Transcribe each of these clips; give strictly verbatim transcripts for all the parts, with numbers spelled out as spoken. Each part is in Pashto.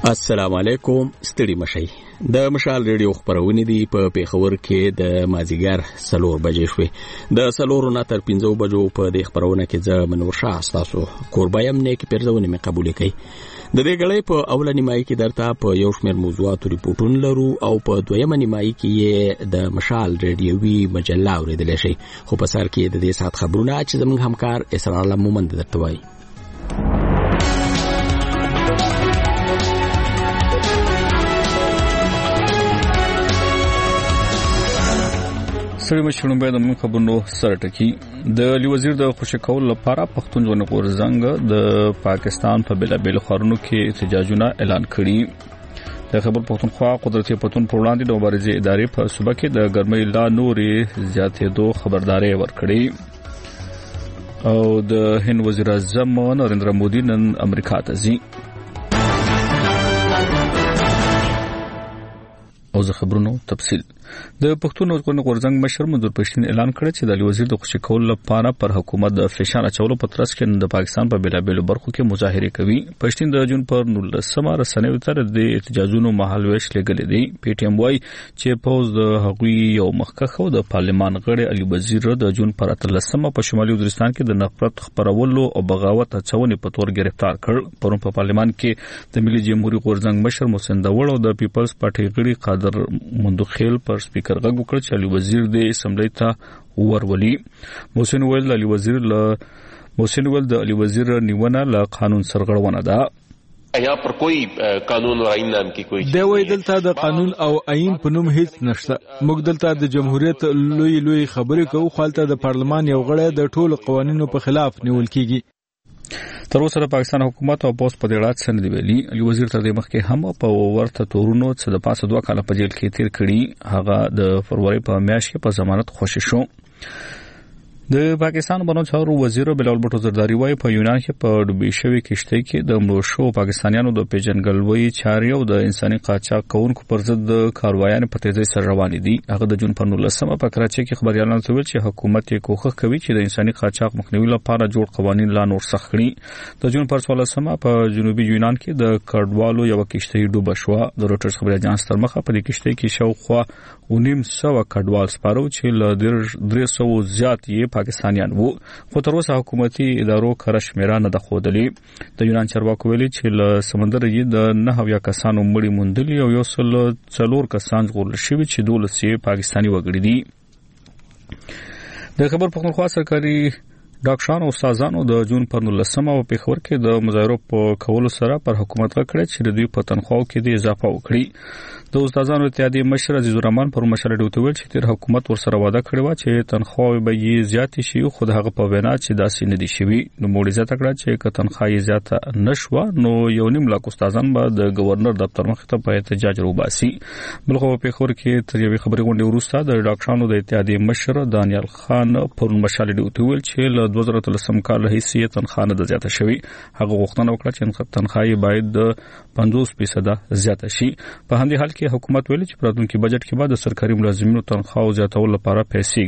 السلام علیکم، ستړي مشي. د مشال ریډیو خبرونه دي په پیښور کې د مازیګر سلور بجې شوې. د سلور نه تر پنځو بجو په د خبرونه کې ځ منور شاه تاسو قربایم نه کې پرځونه مې قبول کړي. د دې غړې په اول نیمایي کې درته په یو شمېر موضوعاتو ریپورتونه لرو او په دویم نیمایي کې د مشال ریډیوي مجله اوریدل شي. خو په سر کې د دې سات خبرونه چې زموږ همکار اسرار الله مومند درته وایي. سړي مشرونو به د موږ خبرونو سره ټکی. د علی وزیر د خوشی کول لپاره پښتون ژوند غورځنګ د پاکستان په بلابل خارونو کې احتجاجونه اعلان کړي. د خبر پښتونخوا قدرتي پښتون پر وړاندې د مبارزې ادارې په صوبه کې د ګرمۍ لا نورې زیاتېدو خبرداري ورکړي. او د هند وزیر اعظم نریندرا مودي نن امریکا ته ځي. او زه خبرونو تفصیل. د پښتون ژوند غورځنګ مشر منظور پښتين اعلان کړ چې د علی وزیر د خوشی کول لپاره پر حکومت د فشار اچولو په ترڅ کې د پاکستان په بلابل برخو کې مظاهره کوي. پښتين د جون پر نولسمه رسنیو تر د احتجاجونو محل ویش لګل دي. پی ټی ایم وايي چې پوز د هغوی یو مخکخه د پارلمان غړي علی وزیر د جون پر اتلسمه په شمالي وزیرستان کې د نفرت خبرولو او بغاوت اچونې په تور گرفتار کړ. پرون په پارلمان کې د ملي جمهوریت غورځنګ مشر محسن داوړ او د پیپلز پارټي غړي قادر مندوخیل پر سپیکر غږ وکړ چې علی وزیر د اسمبلی ته ورولي. محسن ویل علی وزیر له محسن ویل د علی وزیر نیونه له قانون سرغړونه ده. یہاں پر کوئی قانون او آئین نام کی کوئی دی وای دلته د قانون او آئین په نوم هیڅ نشته. موږ دلته د جمهوریت لوی لوی خبرې کوو، خالته د پارلمان یو غړی د ټولو قوانینو په خلاف نیول کیږي. تر اوسه د پاکستان حکومت او پوس په دې اړه څه نه دی ویلي. علی وزیر تر دې مخکې هم په ورته تورونو څخه د پاسه دوه کاله په جیل کې تیر کړي. هغه د فروری په میاشت کې په ضمانت خوشی شو. د پاکستان بنو چارو وزیر بلال بټو زرداری وايي په یونان کې په ډوبې شوی کشته کې د مړو شو پاکستانیانو د پیژنګلوي چاري او د انساني قاچاق کوونکو پر ضد کاروایان په تیزی سره روان دي. هغه د جون په نولسمه په کراچۍ کې خبريالانو ته ویل چې حکومت یې کوښښ کوي چې د انساني قاچاق مخنیوي لپاره جوړ قوانين لا نور سخت کړي. د جون پر څوارلسمه په جنوبي یونان کې د کډوالو یو کشته ډوب شو. د روټرز خبري اژانس تر مخه په دې کشته کې شاوخوا ونیم سو کډوال سپارو چې له درې سو زیات یې پاکستانیان وو. خو تر اوسه حکومتي ادارو کره شمیره نه ده ښودلې. د یونان چارواکو ویلي چې له سمندر یې د نه هویا کسانو مړي موندلي او یو سل څلور کسان ژغورل شوي چې دولس یې پاکستاني وګړي دي. د خبر پښتونخوا سرکاري ډاکټرانو او استادانو د جون پر نولسمه په پیښور کې د مظاهرو په کولو سره پر حکومت غکړه چې د دوی په تنخواو کې د اضافه وکړي. د استادانو اتحادیې مشر عزیز الرحمن پر مشر ډیوټ ویل چې تیر حکومت ورسره وعده کړې و چې تنخواوې به یې زیاتې شي، خو هغه په وینا چې داسې نه دي شوي. نو موړي زیاته کړه چې که تنخوا یې زیاته نشوه نو یو نیم لاک استادان به د گورنر دفتر مخې ته په احتجاج روباسي. بلخو په پیښور کې تر یوې خبرې غونډې وروسته د ډاکټرانو د اتحادیې مشر دانیال خان پر مشر ډیوټ ویل چې له دوه زره اتلسم کال راهیسې تنخوا نه ده زیاته شوې. هغه غوښتنه وکړه چې تنخوا یې باید د پنځوس فیصده زیاته شي. په همدې حال کې حکومت ویلي چې په راتلونکي بجټ کې به د سرکاري ملازمینو تنخواو زیاتولو لپاره پیسې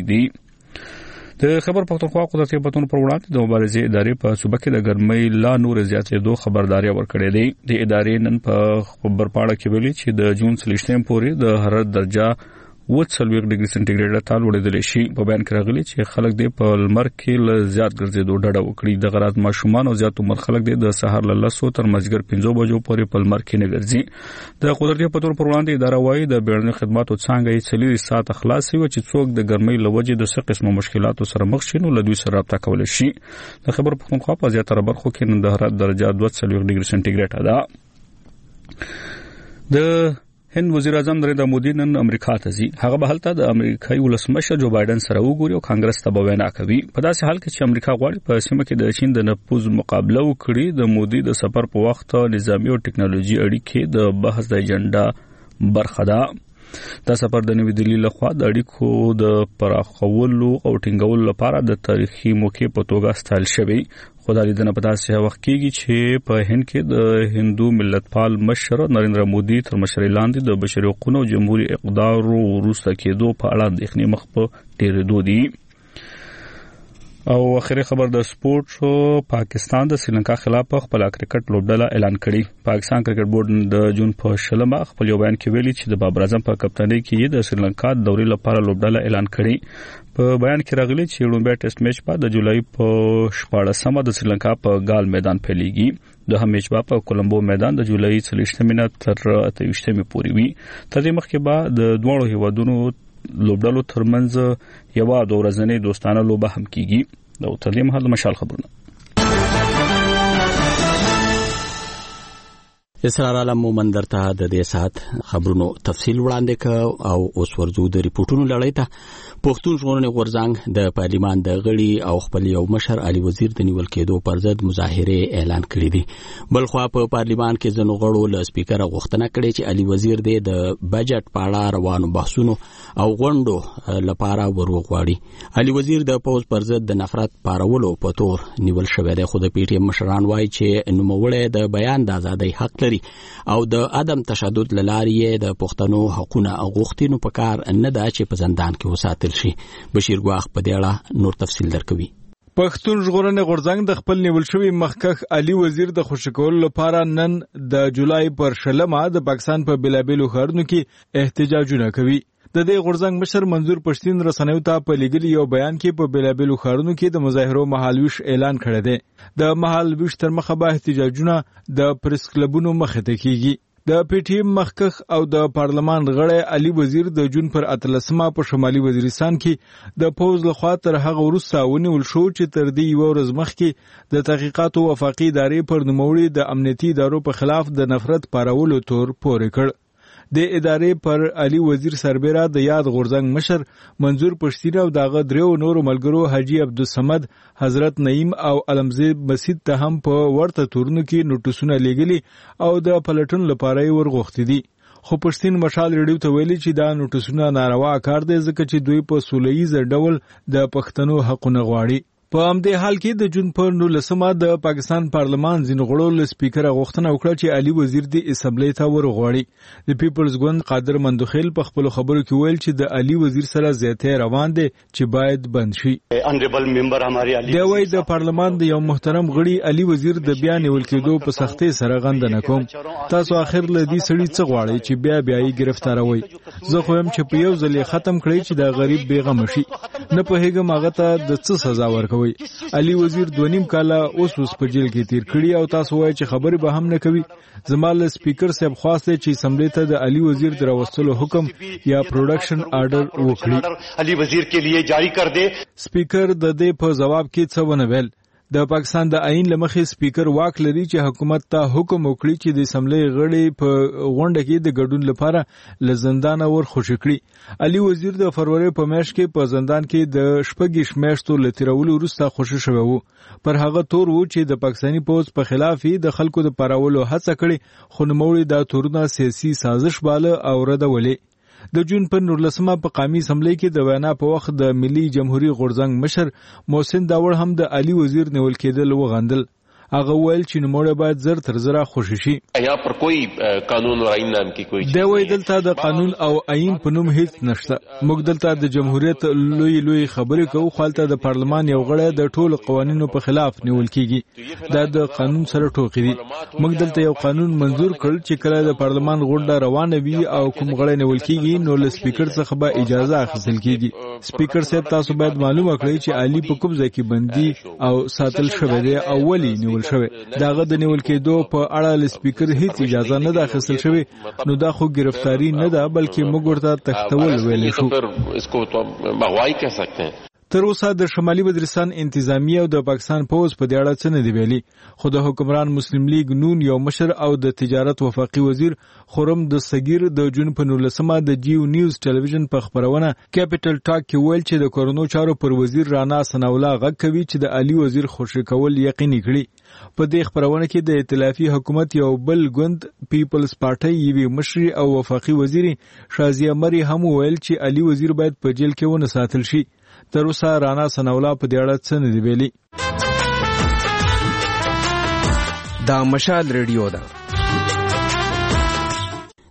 ږدي. د خبر پښتونخوا قدرتي پښتون پر وړاندې د مبارزې ادارې په صوبه کې د ګرمۍ لا نور زیاتېدو خبرداري ورکړې ده. د ادارې نن په خبر پاڼه کې ویلي چې د جون څلوېښتم پورې د حرارت درجه وڅ څلوېښت ډیګري سنټیګریډ ته لوړېدلی شي. په بیان کې راغلي چې خلک دې په لمر کې له زیات ګرځېدو ډډه وکړي. د غرض ماشومان او زیات عمر خلک دې د سهار له لسو تر مازدیګر پنځو بجو پورې په لمر کې نه ګرځي. د قدرتي پښتون پر وړاندې اداره وايي د بیړني خدماتو څانګه یې څلور ساعت خلاص وي چې څوک د ګرمۍ له وجې د څه قسمه مشکلاتو سره مخ شي نو له دوی سره رابطه کولی شي. د خبر پښتونخوا په زیاتره برخو کې نن د حرارت درجه دوه څلوېښت ډیګري سنټیګریډ ده. د هند وزیر اعظم نریندرا مودي نن امریکا ته ځي. هغه به هلته د امریکایي ولسمشر جو بایدن سره وګوري او کانګرس ته به وینا کوي. په داسې حال کې چې امریکا غواړي په سیمه کې د چین د نفوذ مقابله وکړي. د مودي د سفر په وخت نظامی او ټکنالوژي اړیکې د بحث د اجنډا برخه ده. دا سفر د نوې دهلي لخوا د اړیکو د پراخولو او ټینګولو لپاره د تاریخي موقع په توګه ستایل شوی. خو دا لیدنه په داسې وخت کېږي چې په هند کې د هندو ملتپال مشر نریندرا مودي تر مشرۍ لاندې د بشري حقوقو او جمهوریت اقدار وروسته کېدو په اړه اندېښنې مخ په ډېرېدو دي. او اخیری خبر د سپورت شو پاکستان د سریلانکا خلاف خپل کرکټ لوبډله اعلان کړي. پاکستان کرکټ بورډ د جون په شلمه خپل یو بیان کې ویلي چې د بابر اعظم په کپټانۍ کې د سریلانکا د دوري لپاره لوبډله اعلان کړي. په بیان کې راغلي چې لومړی ټیسټ میچ په د جولای په شپاړسمه د سریلانکا په ګال میدان پیلېږي. دوهم میچ په کولمبو میدان د جولای څلوېښتمه تر اته ویشتمه پورې وي. تر دې مخکې به د دوه هیوادونو لوبډلو ترمنځ یو د ورځنۍ دوستانه لوبه هم کیږي. دا تر دې مهال مشال خبرونه. اسرار عالم مومن درته د دې سات خبرونو تفصیل وړاندې ک او اوس ورځو د ریپورتونو لړۍ ته. پښتون ژغورنې غورځنګ د پارلیمان د غړي او خپل یو مشر علي وزیر د نیول کېدو پر ضد مظاهره اعلان کړې دي. بلخوا په پارلیمان کې ځنو غړو له سپیکر غوښتنه کړې چې علي وزیر د بجټ په اړه روانو بحثونو او غونډو لپاره وروغواړي. علي وزیر د پوز پر ضد د نفرت پارولو په تور نیول شوی دی. خو د پی ټی ایم مشران وایي چې نوموړی د بیان د ازادۍ حق او د عدم تشدد لارې د پښتنو حقوقونه غوښتنو په کار نه ده چې په زندان کې وساتل شي. بشیر ګواخ په دې اړه نور تفصیل درکوي. پښتون ژغورنې غورځنګ د خپل نیول شوی مخکښ علي وزیر د خوشکول لپاره نن د جولای پر شلمه د پاکستان په بلابلو ښارونو کې احتجاجونه کوي. د دې غورځنګ مشر منظور پښتين رسنیو ته په لګلي یو بیان کې په بلابلو ښارونو کې د مظاهرو مهالويش اعلان کړی دی. د مهالويش تر مخه به احتجاجونه د پریس کلبونو مخه ته کیږي. د پی ټی ایم مخکښ او د پارلمان غړی علي وزیر د جون پر اتلسمه په شمالي وزیرستان کې د پوز لخوا تر هغه وروسته ونیول شو چې تر دې یو ورځ مخکې د تحقیقاتو وفاقي ادارې پر نوموړي د امنیتي ادارو په خلاف د نفرت پارولو تور پورې کړ. د ادارې پر علي وزیر سربېره د یاد غورځنګ مشر منظور پښتين او دغه دریو نورو ملګرو حاجی عبدالصمد حضرت نعیم او علمزی مسجد ته هم په ورته تورونو کې نوټسونه لګلي او د پلټون لپاره ورغوښتي دي. خو پښتين مشال ریډیو ته ویلي چې دا نوټسونه ناروا کار دی ځکه چې دوی په سولهییز ډول د پښتنو حقونه غواړي. په همدې حال کې د جون په نولسمه د پاکستان پارلمان ځینو غړو له سپیکر غوښتنه وکړه چې علي وزیر د اسمبلی ته ورغواړي. د پیپلز ګوند قادر مندوخیل په خپل خبرو کې ویل چې د علي وزیر سره زیاتې روان دي چې باید بند شي. د وای د پارلمان د یو محترم غړي علي وزیر د بیا نیول کېدو په سختۍ سره غندنه کوم. تاسو اخر له دې سړي څه غواړئ چې بیا بیا یې گرفتاروي؟ زه خو هم چې په یو ځل ختم کړی چې دا غریب بیغم شي. نه په هیګم هغه ته د څه سزا ورکوي. علي وزیر دوه نیم کاله اوس اوس په جیل کې تیر کړی او تاسو وایي چې خبرې به هم نه کوي. زمال سپیکر صاحب خواسته چې اسمبلی ته د علي وزیر دروستلو حکم یا پروډکشن آرډر وکړي. علي وزیر کے لیے جاری کر دے. سپیکر د دې په جواب کې څه ونه ویل. د پاکستان د آئین لمخې سپیکر واک لري چې حکومت ته حکم وکړي چې د اسمبلی غړي په غونډه کې د ګډون لپاره له زندان ور خوشی کړي. علي وزیر د فروری په میاشت کې په زندان کې د شپږ میاشتو لتیرولو وروسته خوشی شوی وو. پر هغه تور وو چې د پاکستاني پوز په خلاف د خلکو د پارولو هڅه کړي خو نوموړي دا تورونه سیاسي سازش باله او ردولې. د جون په نولسمه په قومي اسمبلی کې د وینا په وخت د ملي جمهوریت غورځنګ مشر محسن داوړ هم د علي وزیر نیول کېدل وغندل. هغه ویل چې نوموړی باید زر تر زره خوشی شي. یہاں پر کوئی قانون اور آئین نام کی کوئی دی وای دلته د قانون او آئین په نوم هیڅ نشته. موږ دلته د جمهوریت لوی لوی خبرې کوو خو هلته د پارلمان یو غړی د ټولو قوانینو په خلاف نیول کیږي. دا د قانون سره ټوکې دي. موږ دلته یو قانون منزور کړ چې کله د پارلمان غونډه روانه وي او کوم غړی نیول کیږي نو له سپیکر څخه به اجازه اخیستل کیږي. سپیکر صاحب تاسو باید معلومه کړئ چې علي په کوم ځای کې بندي او ساتل شوی دی او ولی نیول شوی. داغه د نیول کېدو په اړه ل سپیکر هیڅ اجازه نه ده اخیستل شوی. نو دا خو گرفتاری نه ده بلکې موږ ورته تختول ویل شو. اسکو تو مغوائی کہہ سکتے ہیں. تر اوسه د شمالي وزیرستان انتظامیه او د پاکستان پوز په دې اړه څه نه دی ویلي. خو د حکمران مسلم لیگ نون یو مشر او د تجارت وفاقي وزیر خرم د صغیر د جون په نولسمه د جیو نیوز ټلویزیون په خبرونه کیپټل ټاک کې ویل چې د کورونو چارو پر وزیر رانا سناولا غږ کوي چې د علي وزیر خوشی کول یقیني کړي. په دې خبرونه کې د ائتلافي حکومت یو بل ګوند پیپلز پارټي یوه مشر او وفاقي وزیر شازیه مری هم ویل چې علي وزیر باید په جیل کې ونه ساتل شي. تر اوسه رانا سناولا په دې اړه څه نه دی ویلي. دا مشال ریډیو ده.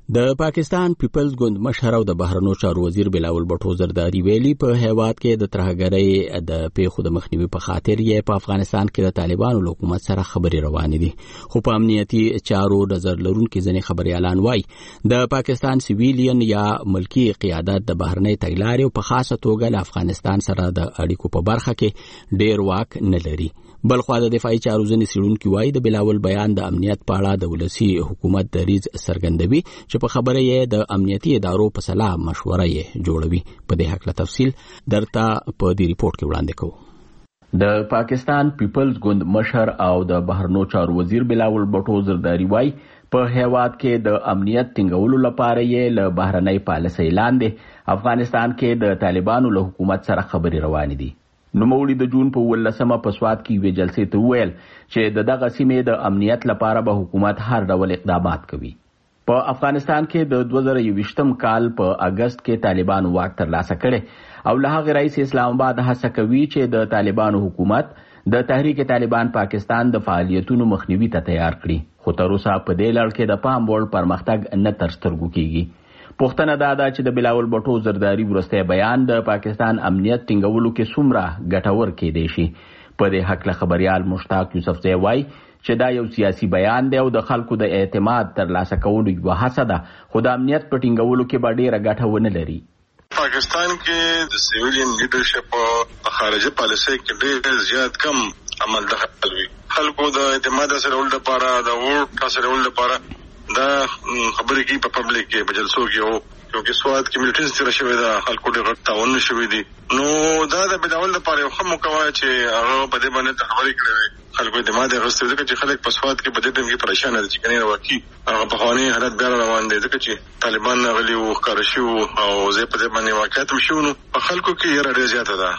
د پاکستان پیپلز ګوند مشر او د بهرنیو چارو وزیر بلاول بټو زرداری ویلي په هیواد کې د ترهګرۍ د پیښو د مخنیوي په خاطر یې په افغانستان کې د طالبانو له حکومت سره خبرې روانې دي خو په امنیتي چارو نظر لرونکي ځینې خبريالان وایي د پاکستان سیویلین یا ملکی قیادت د بهرنۍ تګلارې په خاصه توګه له افغانستان سره د اړیکو په برخه کې ډیر واک نه لري بلخو د دفاعي چارو ځینې څېړونکي وایي د بلاول بیان د امنیت په اړه د ولسي حکومت دریځ څرګندوي چې په خبره یې د امنیتي ادارو په سلا مشوره یې جوړوي په دې هکله تفصیل درته په دې ریپورت کې وړاندې کوو د پاکستان پیپلز ګوند مشر او د بهرنیو چارو وزیر بلاول بټو زرداری وایي په هیواد کې د امنیت ټینګولو لپاره یې له بهرنۍ پالیسۍ لاندې افغانستان کې د طالبانو له حکومت سره خبرې روانې دي نوموړي د جون په ولسمه په سواد کې وی جلسې ته ویل چې د دغه سیمې د امنیت لپاره به حکومت هر ډول اقدامات کوي په افغانستان کې د دوه زره یوویشتم کال په اگست کې طالبانو واک ترلاسه کړي او له هغه رئیس اسلام آباد هڅه کوي چې د طالبانو حکومت د تحریک طالبان پاکستان د فعالیتونو مخنیوي ته تیار کړي خو تر اوسه په دې لړ کې د پام وړ پرمختګ نه تر سترګو کیږي پوښتنه دا ده چې د بلاول بټو زرداری وروستی بیان د پاکستان امنیت ټینګولو کې څومره ګټور کېدی شي په دې هکله خبريال مشتاق یوسفزی وایي چې دا یو سیاسي بیان دی او د خلکو د اعتماد ترلاسه کولو یوه هڅه ده خو د امنیت په ټینګولو کې به ډېره ګټه ونه لري پاکستان کې د سیویلین لیډرشپ په خارجي پالیسۍ کې ډېر زیات کم عمل دخل وي خلکو د اعتماد سره ول لپاره د ووټ سره ول لپاره دا خبرې کې په پبلک کې په جلسو کې او کیونکه سواد کې ملټنس سره شوی دا خلکو ډېر غټ تاون شوی دي نو دا د بلاول لپاره یو ښه موقع وه چې هغه په دې باندې خبرې کړې خلکو اعتماد یې اخیستی ځکه چې خلک په سواد کې په دې ټایم کې پریشانه دي چې کنې واقعي هغه پخواني حالت بیا روان دی ځکه چې طالبان راغلي وو ښکاره شوي وو او زه په دې باندې واقعیت هم شوي نو په خلکو کې یره ډېره زیاته ده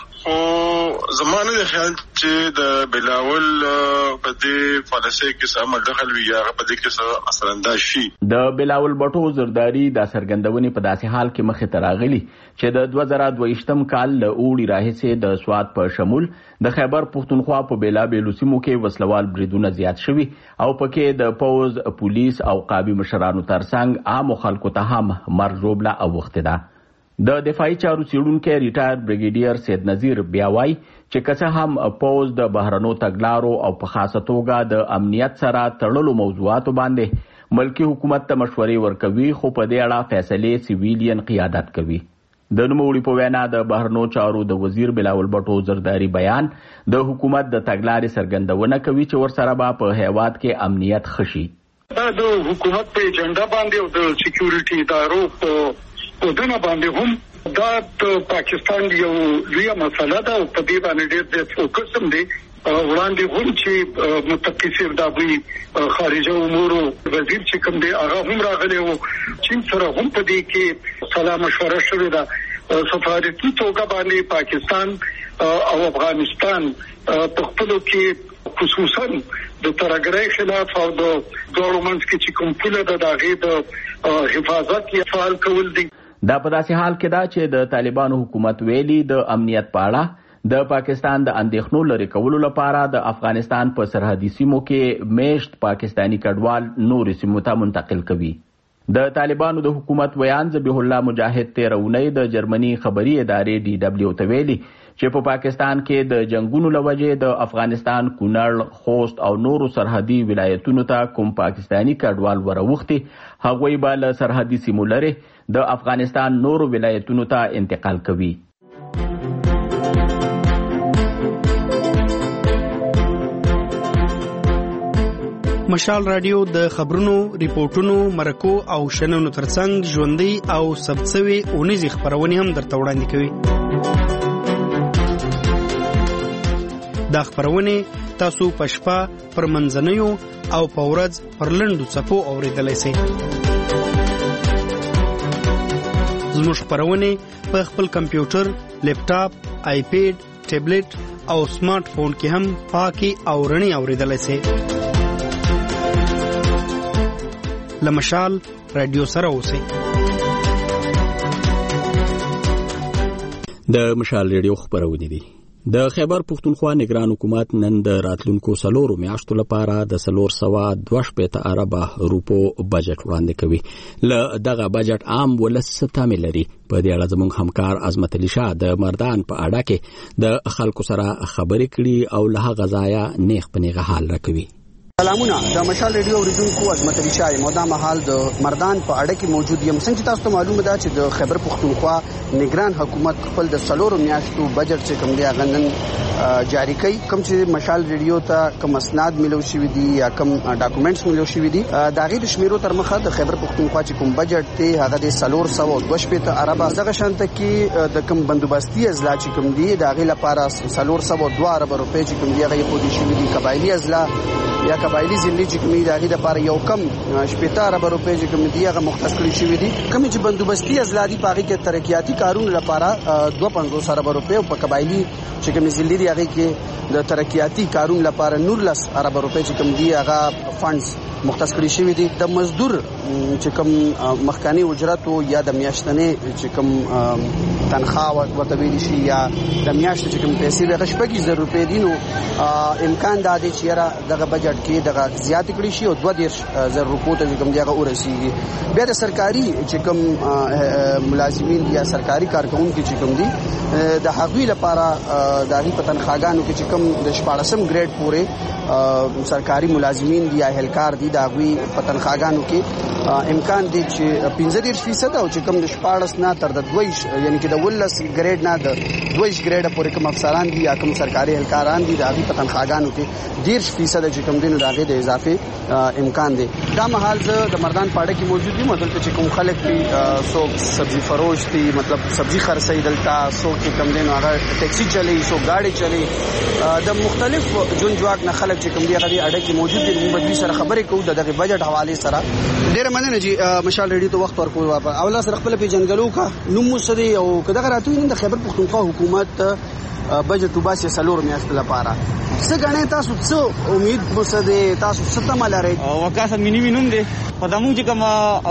خو زما نه دی خیال چې د بلاول په دې پالیسۍ کې څه عمل دخل وي یا هغه په دې کې څه اثرانداز شي د بلاول بټو زرداری دا څرګندونې په داسې حال کې مخې ته راغلي چې د دوه زره دوه ویشتم کال له اوړي راهیسې د سواد په شمول د خیبر پښتونخوا په بېلابېلو سیمو کې وسلوال بریدونه زیات شوي او پکې د پوز پولیس او قابي مشرانو ترڅنګ عامو خلکو ته هم مرګ ژوبله اوښتې ده د دفاعي چارو څېړونکی ریټایر بریګیډیر سید نظیر بیا وایي چې که څه هم پوز د بهرنو تګلارو او په خاصه توګه د امنیت سره تړلو موضوعاتو باندې ملکی حکومت ته مشورې ورکوي خو په دې اړه فیصلې سیویلین قیادت کوي د نوموړي په وینا د بهرنو چارو د وزیر بلاول بټو زرداری بیان د حکومت د تګلارې څرګندونه کوي چې ورسره به په هیواد کې امنیت ښه شي دا د حکومت په ایجنډا باندې او د سکیورټي ادارو په په دنه باندې هم دا د پاکستان یو لویه مسله ده او په دې باندې ډېر د فوکس هم دی وړاندې هم چې متفقین د ابوي خارجه امور وزیر چې کوم دی هغه هم راغلی وو چین سره هم په دې کې سلام مشوره شوې ده سفارتي توګه باندې پاکستان او افغانستان په خپلو کې خصوصا د ترهګرۍ خلاف او د دواړو منځ کې چې کوم پوله ده د هغې د حفاظت یا فعال کول دي دا په داسې حال کې ده چې د طالبانو حکومت ویلي د امنیت په اړه د پاکستان د اندېښنو لرې کولو لپاره د افغانستان په سرحدي سیمو کې میشت پاکستاني کډوال نورې سیمو ته منتقل کوي د طالبانو د حکومت ویان ذبیح الله مجاهد تېره اونۍ د جرمني خبري ادارې ډي ډبلیو ته ویلي چې په پاکستان کې د جنگونو له وجې د افغانستان کونړ خوست او نورو سرحدي ولایتونو ته کوم پاکستاني کډوال وروختي هغوی به له سرحدي سیمو لرې د افغانستان نورو ولایتونو ته انتقال کوي مشال رادیو د خبرونو ریپورتونو مرکو او شننو ترڅنګ ژوندۍ او ثبتسوي اونیزي خبرونه هم درته وړاندې کوي دا خبرونه تاسو په شپه پر منځنیو او په ورځ پر لنډو څپو اوریدلای شئ زموږ خبرونه په خپل کمپیوټر لیپټاپ آیپیډ ټابلیټ او سمارټ فون کې هم پاکي او رڼي اوریدلای شئ لمشال رادیو سره اوسئ د مشال رادیو خبرونه دي د خیبر پښتونخوا نگران حکومت نن د راتلونکو سلورو میاشتو لپاره د سلور سوا دوه شپېته اربه روپو بجټ وړاندې کوي. له دغه بجټ عام ولس تامل لري. په دې اړه زموږ همکار عظمت علي شاه د مردان په اړه کې د خلکو سره خبرې کړي او له هغه ځایه نیغ په نیغه حال راکوي. سلامونه، د مشال ریډیو اوریدونکو عظمت علي شاه مو دا مهال د مردان په اړه کې موجود یم. څنګه تاسو ته معلومه ده چې د خیبر پښتونخوا نگران حکومت خپل د سلورو میاشتو بجټ چې کوم دی هغه نن جاری کړي. کوم چې مشال ریډیو ته کوم اسناد ملو شوی دي یا کوم ډاکومېنټس ملو شوی دي دا غیر شمیرو تر مخه د خیبر پښتونخوا چې کوم بجټ دی هغه د سلور سو دوه شپېته اربه دغه شانته کې د کوم بندوبستي اضلاع چې کوم دی دا غیر لپاره سلور سو دوه اربه روپے چې کوم دی هغه په دې شوی دي. قبایلی اضلاع یا قبایلی ضلع چې کوم دی هغه لپاره یو کم شپېته اربه روپے چې کوم دی هغه مختص کړی شوی دي. کوم چې بندوبستي اضلاع دی په هغه کې ترقیاتی کارونو لپاره دوه پنځوس اربه روپے او په قبایلی چې کوم ضلع دی هغه کې د ترقیاتی کارونو لپاره نورلس اربه روپے چې کوم دی هغه فندز مختص کړی شوی دي. د مزدور چې کوم مخکانی اجرت او یا د میاشتنې چې کوم تنخواه ورته ویل شي یا د میاشتې چې کوم پیسې به شپږ زره روپے دي نو امکان دا دی چې را دغه بجټ کې دغه زیات کړی شي او دوه دیرش زره روپو ته کوم دی هغه ورسیږي. بیا د سرکاري چې کوم ملازمین یا سرکاري کارکونکو چې کوم دي د هغوی لپاره د هغوی په تنخواهګانو کې چې کوم د شپاړسم ګریډ پورې سرکاري ملازمین دي یا اهلکار دي د هغوی په تنخواهګانو کې امکان دی چې پنځه دیرش فیصد او چې کوم د شپاړس نه تر د دویش یعنی کې د ولس ګریډ نه د دویش ګریډ پورې کوم افسران دي یا کوم سرکاري اهلکاران دي د هغوی په تنخواهګانو کې دیرش فیصد چې کوم دي نو د هغې د اضافې امکان دی. دا مهال زه د مردان پاړه کې موجود یم. دلته چې کوم خلک دي څوک سبزي فروش دي مطلب سبزي خرڅوي دلته، څوک چې کوم دی نو هغه ټیکسي چلوي، څوک ګاډي چلوي. د مختلف جون جواک نه خلک چې کوم دی هغه اړه کې موجود دي. موږ دوی سره خبرې کوو د دغه بجټ حواله سره. ډېر مننه جی مشال ریډیو ته وخت ورکوي. اوله سره خپل پیژنګلو کا نوم مسدي او کداغه راتوي نن د خیبر پښتونخوا حکومت بجټ وباسي سلور میاشتې لپاره. څه غنې تاسو څه امید مسدي تاسو څه تمه لرئ؟ وکاسه مینی مینوم دي په دمو چې کوم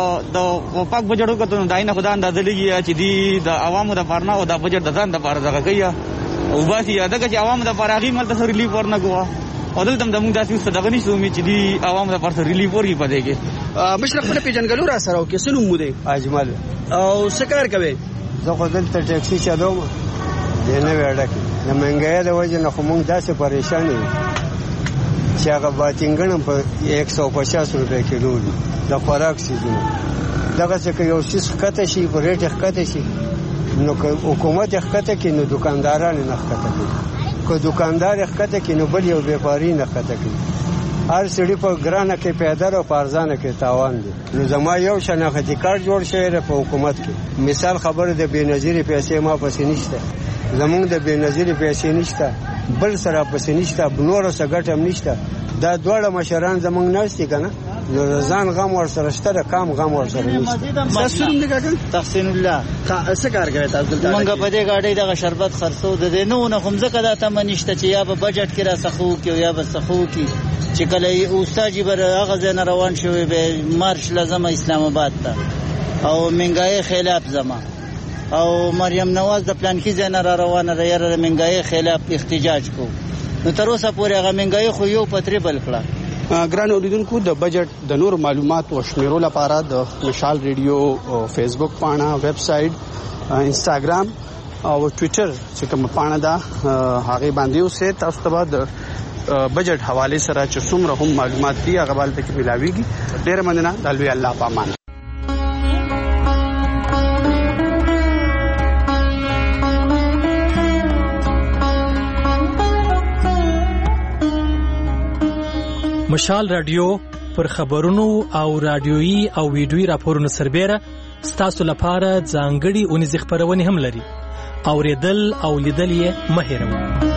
د پاک بجټو کته داینه خدای اندازه لګي چې دی د عوامو د پارنا او د بجټ د ځان د پاره ځکه کوي او باسي دغه چې عوامو د پاره غي مل ته ریلیف ورنه کوه او دلته د موږ داسې څه دغه نشو می چې دی عوامو د پاره ریلیف ورګي پدې کې. مشرق خپل پیژنګلو را سره او کې سلو مو دی اجمل او سکار کوي. زه خو دلته ټیکسي چلوم د نه وړه کې د منګیا د وجه نه خو موږ داسې پریشان یو چې هغه باتینګن په یک سو پچاس روپے کیلو دي د خوراک سیزونه. دغه څه یو شیس خطه شي په ریټ خطه شي نو حکومت خطه کې نو دکانداران نه خطه کوي. کو دکاندار خطه کې نو بل یو بیپاری نه خطه کوي. هر سړي په ګرانه کې پیدا او پارزانه کې تاوان دي. نو زما یو شناختی کارت جوړ شوی په حکومت کې. مثال خبره د بېنظیري پیسې ما پسې نشته، زمونږ د بېنظیري پیسې نشته، بل سره پسې نشته، نور څه ګټه هم نشته. دا دواړه مشران زمونږ ناشتي کنه نو ځان غم ور سره شته، کام غم ور سره نشته. تاسو نوم کاکا؟ تحسین الله. څه کار کوي تاسو دلته؟ مونږ په دې گاډي دغه شربت خرڅو د دې نو نه هم ځکه دا تم نشته چې یا په بجټ کې را سخو کې یا به سخو کې چې کله اوستاجی بر هغه ځای روان شوی به مارش لازم اسلام آباد ته او منګای خلاف زما او مریم نواز د پلان کې ځای را روانه را یره منګای خلاف احتجاج کو. نو تر اوسه پورې هغه منګای خو یو پترې بل کړه. ګران اوریدونکو د بجټ د نور معلومات او شمیرو لپاره د مشال ریډیو فیسبوک پاڼه، ویب سټ، انستګرام او ټوئیټر چې کوم پاڼه ده هغه باندې اوسه تاسو ته د بجټ حواله سره چې څومره هم معلومات دي هغه بل پکې ملاويږي. ډېر مننه. د لوی الله پامان. مشال رادیو پر خبرونو او رادیويي او ویډیويي راپورونو سربېره ستاسو لپاره ځانګړي اونیز خبرونه هم لري. اوریدل او لیدل یې مه هېروئ.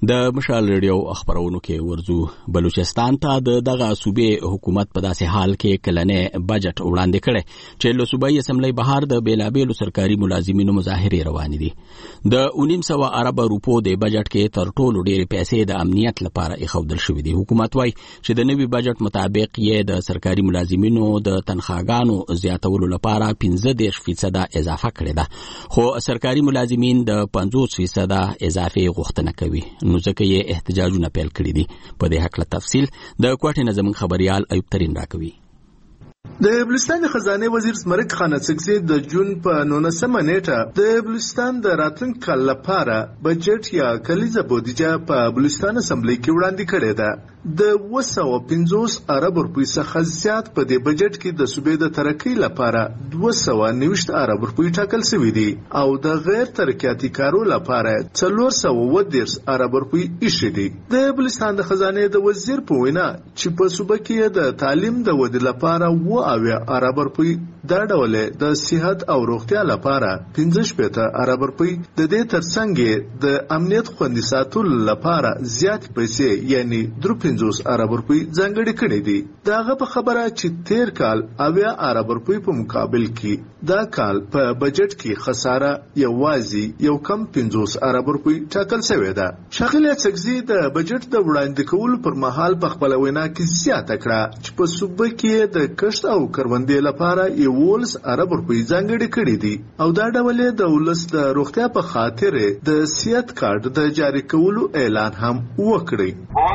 د مشال ریډیو خبرونو کې ورزو بلوچستان ته د دغه صوبې حکومت په داسې حال کې کلنې بجټ وړاندې کړي چې له صوبایي اسمبلی بهر د بیلابېلو سرکاري ملازمینو مظاهرې روانې دي. د نیم سوه ارب روپو د بجټ کې تر ټولو ډېرې پیسې د امنیت لپاره ایښودل شوې دي. حکومت وايي چې د نوي بجټ مطابق یې د سرکاري ملازمینو د تنخواګانو زیاتولو لپاره پنځه دېرش فیصده اضافه کړې ده، خو سرکاري ملازمین د پنځوس فیصده اضافې غوښتنه کوي، نو ځکه یې احتجاجونه پیل کړي دي. په دې هکله تفصیل د کوټې نه زموږ خبريال ایوب ترین راکوي. د بلوچستان خزانه وزیر زمرک خان اڅکزي د جون په نولسمه نیټه د بلوچستان د راتلونکي کال لپاره بجټ یا کلیزه بودیجه په بلوچستان اسمبلی کې وړاندې کړې ده. د دوه سوه پنځوس ارب روپۍ څخه زیات په دې بجټ کې د صوبې د ترقۍ لپاره دوه سوه نوي ارب روپۍ ټاکل شوي دي او د غیر ترقیاتي کارو لپاره څلور سوه اووه دېرش ارب روپۍ ایښې دي. د بلوچستان د خزانه د وزیر په وینا چې په صوبه کې د تعلیم د ودې لپاره اووه اویا ارب روپۍ، دا ډول د صحت او روغتیا لپاره پنځه شپېته ارب روپۍ، د دې ترڅنګ د امنیت خوندي ساتلو لپاره زیات پیسې یعنی درې پنځوس ارب روپۍ ځانګړي کړي دي. داغه په خبره چې تیر کال اویا ارب روپۍ په مقابل کې دا کال په بجټ کې خساره یوازې یو کم پنځوس ارب روپۍ ټاکل شوې ده. ښاغلی اڅکزي د بجټ د وړاندې کولو پر مهال په خپل وینا کې زیاته کړه چې په صوبه کې د کښت او کروندې لپاره یولس ارب روپۍ ځانګړي کړي دي او دا ډول د ولس د روغتیا په خاطر د صحت کارت د جاری کولو اعلان هم وکړي.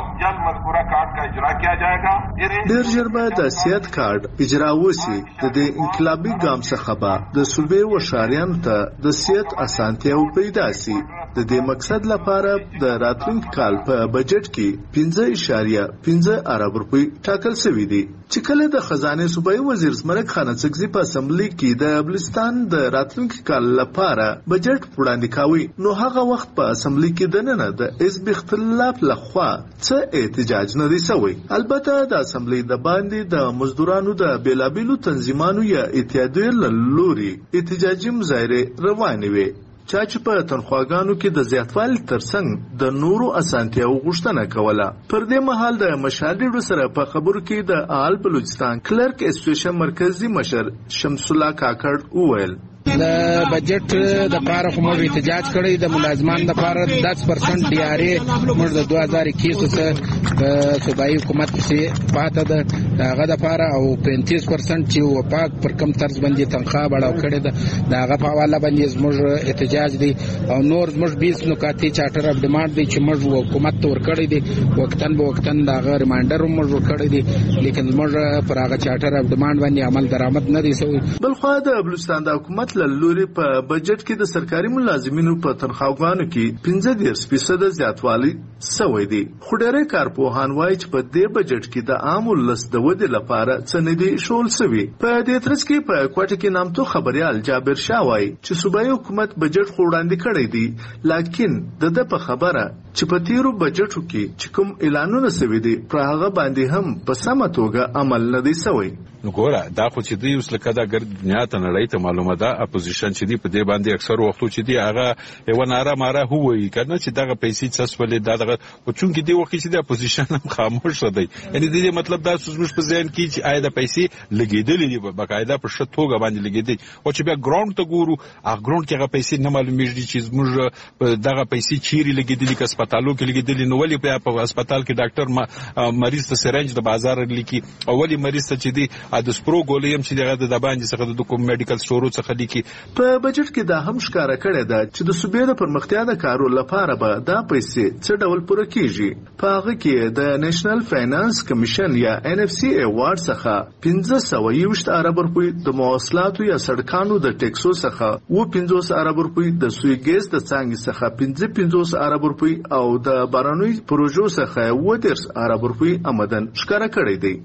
ډېر ژر به د صحت کارت اجرا وشي. د دې انقلابي ګام څخه به د صوبې وشاریانو ته د صحت اسانتیاو پیدا شي. د دې مقصد لپاره د راتلونکي کال په بجټ کې پنځه اعشاریه پنځه ارب روپۍ ټاکل شوي دي. چې کله د خزانه صوبایي وزیر زمرک خان اڅکزي په اسمبلی کې د بلوچستان د راتلونکي کال لپاره بجټ وړاندې کاوه، نو هغه وخت په اسمبلی کې دننه د حزب اختلاف لخوا څه احتجاج نه دی شوی. البته د اسمبلی د باندې د مزدورانو د بیلابیلو تنظیمانو یا اتحادیو له لوري احتجاجي مظاهرې روانې وې، چا چې په تنخواګانو کې د زیاتوالي ترڅنګ د نورو اسانتیاو غوښتنه کوله. پر دې مهال د مشاهدینو سره په خبرو کې د آل بلوچستان کلرک اسوسییشن مرکزی مشر شمس الله کاکړ وویل د بجټ د پاره کوم احتجاج کړی د ملازمان د پاره دس پرسنټ ډي ار ای موږ د دوه هزار اکیس څخه د صوبایي حکومت څخه پاته ده داغه د پاره او پنځه پرسنټ چې وپاک پر کم طرز باندې تنخواه بڑاو کړی ده داغه په حواله باندې موږ احتجاج دي او نور موږ بیس نکاتې چارټر اف ډیماند دي چې موږ حکومت تور کړی دي وختن به وختن داغه ریمایندر موږ کړی دي لیکن موږ پر هغه چارټر اف ډیماند باندې عمل درآمد نه دي شوی. بل خو د بلوچستان د حکومت لوري په بجټ کې د سرکاري ملازمینو په تنخواګانو کې پنځه دېرش فیصد زیاتوالی شوی دی. خو ډېری کارپوهان وایي چې په دې بجټ کې د عام ولس د ودې لپاره څه نه دي شول شوي. په دې ترڅ کې په کوټه کې نامتو خبريال جابر شاه وایي چې صوبایي حکومت بجټ خو وړاندې کړی دی، لکن د د په خبره چې په تیرو بجټو کې چې کوم اعلانونه شوي دي پر هغه باندې هم په سمه توګه عمل نه دی شوی. نو ګوره دا خو چې دی اوس لکه دا ګرد دنیا ته نړۍ ته معلومه ده اپوزیشن چې دی په دې باندې اکثر وختو چې دی هغه یو ناره ماره هووي کنه چې دغه پیسې څه ولې دا دغه او چونکې دی وخت چې د اپوزیشن هم خاموش دی، یعنی د دې مطلب دا سوزمش په ځین کې چې آیا د پیسې لګیدلې دي په باقاعده په شت توګه باندې لګیدي او چې بیا ګراوند ته ګورو هغه ګراوند کې هغه پیسې نه معلومیږي چې موږ دغه پیسې چیرې لګیدلې که هسپتالو کې لګیدلې نو ولې په هسپتال کې ډاکټر مریض ته سرنج د بازار لیکي او ولې مریض ته چې دی د سپرو ګولې هم چې دغه د باندې څخه د کوم میډیکل سټورو څخه لیکي. په بجټ کې دا هم ښکاره کړی ده چې د صوبې د پرمختیا د کارو لپاره به دا پیسې څه ډول پوره کیږي. په هغه کې د نېشنل فاینانس کمیشن یا ان اف سی ایوارډ څخه پنځه سوه یوویشت ارب روپۍ، د مواصلاتو یا سړکانو د ټیکسو څخه اووه پنځوس ارب روپۍ، د سوی ګیس د څانګې څخه پنځه پنځوس ارب روپۍ او د بارانوي پروژو څخه اووه دېرش ارب روپۍ آمدن ښکاره کړی دی.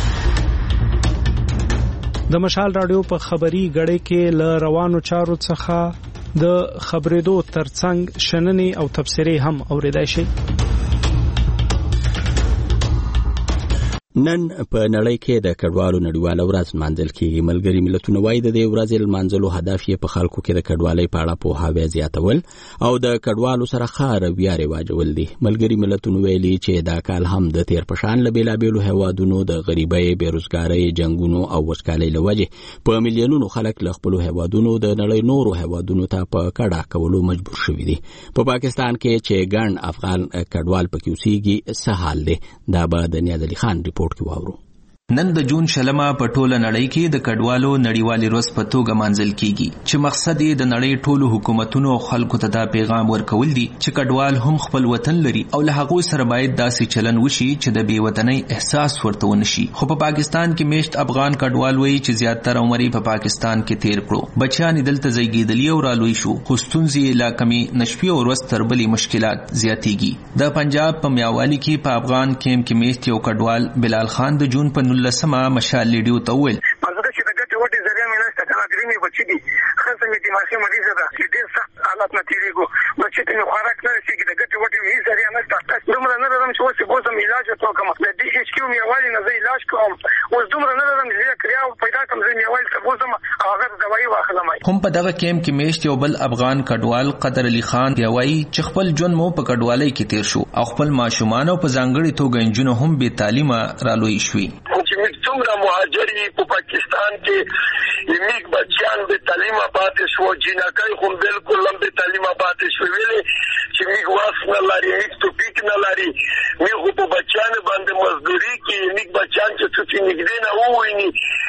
د مشال رادیو په خبري غړې کې ل روانو چارو څخه د خبرېدو ترڅنګ شننې او تبصرې هم اوریدای شي. نن په نړۍ کې د کډوالو نړیواله ورځ لمانځل کیږي. ملګري ملتونه وايي د دې ورځې لمانځلو هدف یې په خلکو کې د کډوالۍ په اړه پوهاوی زیاتول او د کډوالو سره ښه رویه رواجول دي. ملګري ملتونه ویلي چې دا کال هم د تیر په شان له بېلابېلو هیوادونو د غریبۍ، بېروزګارۍ، جنګونو او وچکالۍ له وجې په میلیونونو خلک له خپلو هیوادونو د نړۍ نورو هیوادونو ته په کډه کولو مجبور شوي دي. په پاکستان کې چې ګڼ افغان کډوال پکې اوسېږي څه حال دی؟ دا به د نیاز علي خان ریپورټ کې واورو. نن د جون شلمه په ټوله نړۍ کې د کډوالو نړیوالې ورځ په توګه مانځل کیږي چې مقصد یې د نړۍ ټولو حکومتونو او خلکو ته دا پیغام ورکول دي چې کډوال هم خپل وطن لري او له هغوی سره باید داسې چلن وشي چې د بې وطنۍ احساس ورته ونشي. خو په پاکستان کې میشت افغان کډوال وایي چې زیاتره عمر یې په پاکستان کې تیر کړو. بچیان یې دلته زیږېدلي او رالوی شو خو ستونزې یې لا کمې نه شوې او ورځ تر بلې مشکلات زیاتېږي. د پنجاب په میاوالي کې په افغان کیمپ کې میشت یو کډوال بلال خان د جون په نولسمه مشال لیډیو ته وویل مزه چې د ګټې وټې ذریعه مې نشته کنه درې مې بچي دي خاصه مې دماغي مریضه ده چې ډېر سخت حالات نه تېرېږو بچي ته مې خوراک نه رسېږي د ګټې وټې مې هېڅ ذریعه نشته دومره نه لرم چې اوس یې بوځم علاج ورته وکړم د ډي ایچ کیو میوالي نه زه علاج کوم اوس دومره نه لرم چې زه کریا پیدا کړم زه میوالي ته بوځم او هغه دوايي واخلم. هم په دغه کیمپ کې میشت یو بل افغان کډوال قدر علي خان بیا وایي چې خپل ژوند مو په کډوالۍ کې تیر شو او خپل ماشومان او په ځانګړې توګه نجونې هم بې تعلیمه رالوی شوي. څومره مهاجري په پاکستان کې یمیک بچیان به تعلیم پاتې شو جنکای خو بالکل هم به تعلیم پاتې شو ویلې چې میګ واس نه لري هیڅ ټوپیک نه لري میغه په بچیان باندې مزدوري کې یمیک بچیان چې څه نګدې نه وویني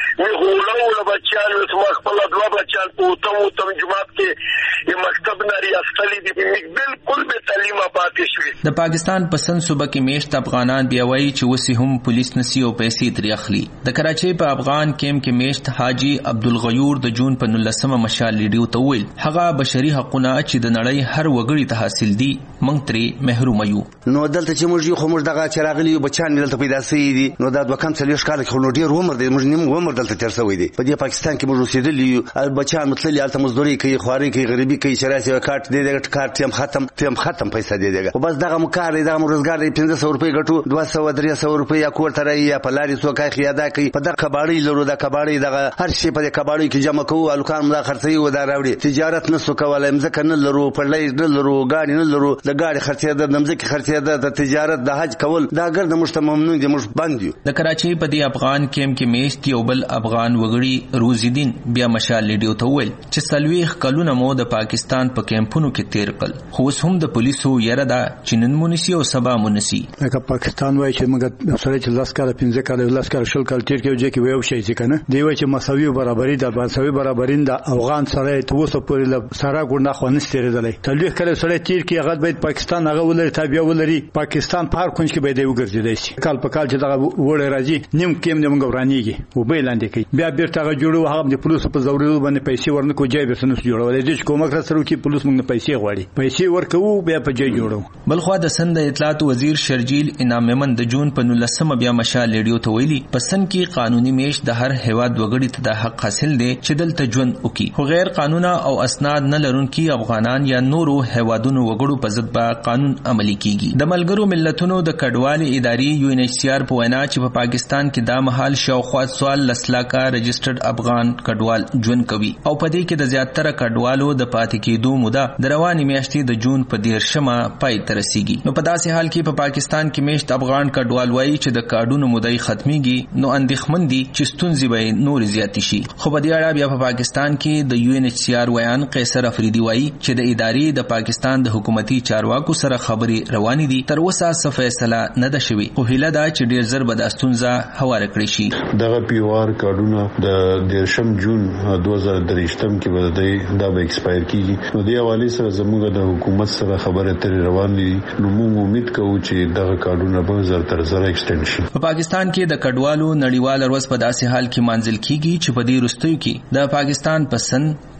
میغه له بچیان او خپل دوا بچیان په تم تم جماعت کې یو مکتب نه ریاستلي دي میګ بالکل به تعلیم پاتې شو. د پاکستان په سن صوبه کې میشت افغانان بیا وایي چې وسی هم پولیس نسی او پیسې ترې اخلي. د کراچۍ په افغان کیمپ کې میشت حاجی عبدالغیور د جون په نولسمه مشال لیډیو ته وویل هغه بشري حقونه چې د نړۍ هر وګړي ته حاصل دي موږ ترې محروم یو. نو دلته چې موږ یو خو موږ دغه چې راغلي بچیان دلته پیدا سوي دي نو دا دوه کم څلوېښت کاله کې نو ډېر عمر دی موږ نیم عمر دلته تېر سوی دی. په دې پاکستان کې موږ اوسېدلي یو بچیان متللي هلته مزدوري کوي خواري کوي غریبي کوي چې راسي کارت دی دغه کارت هم ختم تم ختم پیسې دی دغه خو بس دغه مو کار دی دغه مو روزګار دی پنځه سوه روپۍ ګټو دوه سوه درې سوه روپۍ یا کور ته رایي یا په لارې څوک اخلي ادا کوي په دغه کباړۍ لرو د کباړۍ دغه هر شي په دې کباړۍ کې جمع کوو الکان مدا خرڅوي و دا راوړي تجارت نسو کولای مځکه نه لرو پړلۍ نه لرو ګاډي نه لرو د ګاډي خرڅې د مځکې خرڅې د تجارت د حج کول دا ګرد مشته ممنوع دي مش بند یو. د کراچۍ په دې افغان کیمپ کې میشت یو بل افغان وګړي روزیدین بیا مشال لیډیو ته وویل چې څلوېښت کلونه مو د پاکستان په کیمپونو کې تیر کړل خو اوس هم د پولیسو یره ده چې نن مو نیسي او سبا مو نیسي. لکه پاکستان وایي چې موږ سره چې لس کاله پنځه کاله لس کاله شل کاله تیر کې چې ویو شي چې کنه دی وایي چې مساوي برابرۍ د مساوي برابرۍ د افغان سره ته اوسه پورې له سره ګورنه خو نه ستېرېدلی تلويخ کله سره تیر کې هغه باید پاکستان هغه ولري تابع ولري پاکستان په هر کونج کې باید وګرځیدای شي کال په کال چې دغه وړه راځي نیم کېم د موږ ورانیږي او به لاندې کوي بیا بیرته هغه جوړو هغه د پولیسو په زورولو باندې پیسې ورنکو جای به سنس جوړول دي چې کومک سره کې پولیس موږ پیسې غواړي پیسې ورکوو بیا په جای جوړو. بلخوا د سند اطلاعات وزیر شرجیل انعام ممن د جون په نولسمه بیا مشال لیډیو ته ویلي په سند کې قانوني میش د هر هیواد وګړي ته د حق حاصل دی چې دلته ژوند وکړي خو غیر قانونا او اسناد نه لرونکي افغانان یا نورو هیوادونو وګړو په ضد به قانون عملي کیږي. د ملګرو ملتونو د کډوالۍ ادارې یو ان ایچ سی آر په وینا چې په پاکستان کې دا مهال شاوخوا سوال لسلاکه رجسټرډ افغان کډوال ژوند کوي او په دې کې د زیاتره کډوالو د پاتې کېدو موده د روانې میاشتې د جون په دیرشمه پای ته رسیږي. نو په داسې حال کې په پاکستان کې میشت افغان کډوال وایي چې د کارډونو مودې ختميږي نو اندېښمن دي چې ستونزې به نور زیات شي. خو په دې اړه بیا په پاکستان کې د یو ان ایچ سی آر ویان قیصر افریدي وایي چې د ادارې د پاکستان د حکومتي چارواکو سره خبرې روانې دي تر اوسه څه فیصله نه ده شوې خو هیله ده چې ډېر ژر به دا ستونزه هواره کړی شي. دغه پی او آر کارډونه د دیرشم جون دوه زره درېشتم کې به د دا به ایکسپایر کیږي نو د حواله سره زموږ د حکومت سره خبره ترې روان دي نو موږ امید کوو چې دغه کارډونه به زر تر زر ایکسټند شي. په پاکستان کې د کډوالو نړیوال ورځ په داسې حال کې مانځل کیږي چې په دې وروستیو کې د پاکستان په سن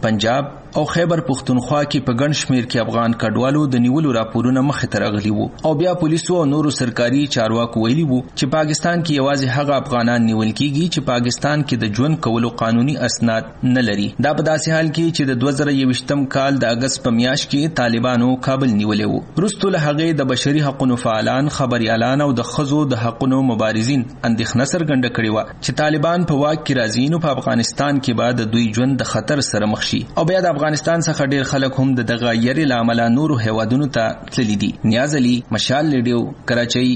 پنجاب او خیبر پختونخوا کې په ګڼ شمیر کې افغان کډوالو د نیولو راپورونه مخې ته راغلي وو او بیا پولیسو او نورو سرکاري چارواکو ویلي وو چې پاکستان کې یوازې هغه افغانان نیول کیږي چې پاکستان کې د ژوند کولو قانوني اسناد نه لري. دا په داسې حال کې چې د دوه زره یوویشتم کال د اگست په میاشت کې طالبانو کابل نیولې وو. وروسته له هغې د بشري حقوقو فعالان، خبريالان او د ښځو د حقوقو مبارزین اندېښنه څرګنده کړې وه چې طالبان په واک کې راځي نو په افغانستان کې به د دوی ژوند د خطر سره مخ شي او بیا د افغانستان څخه ډیر خلک هم د دغه یری له امله نورو هیوادونو ته تللي دي. نیاز علي، مشال ریډیو، کراچۍ.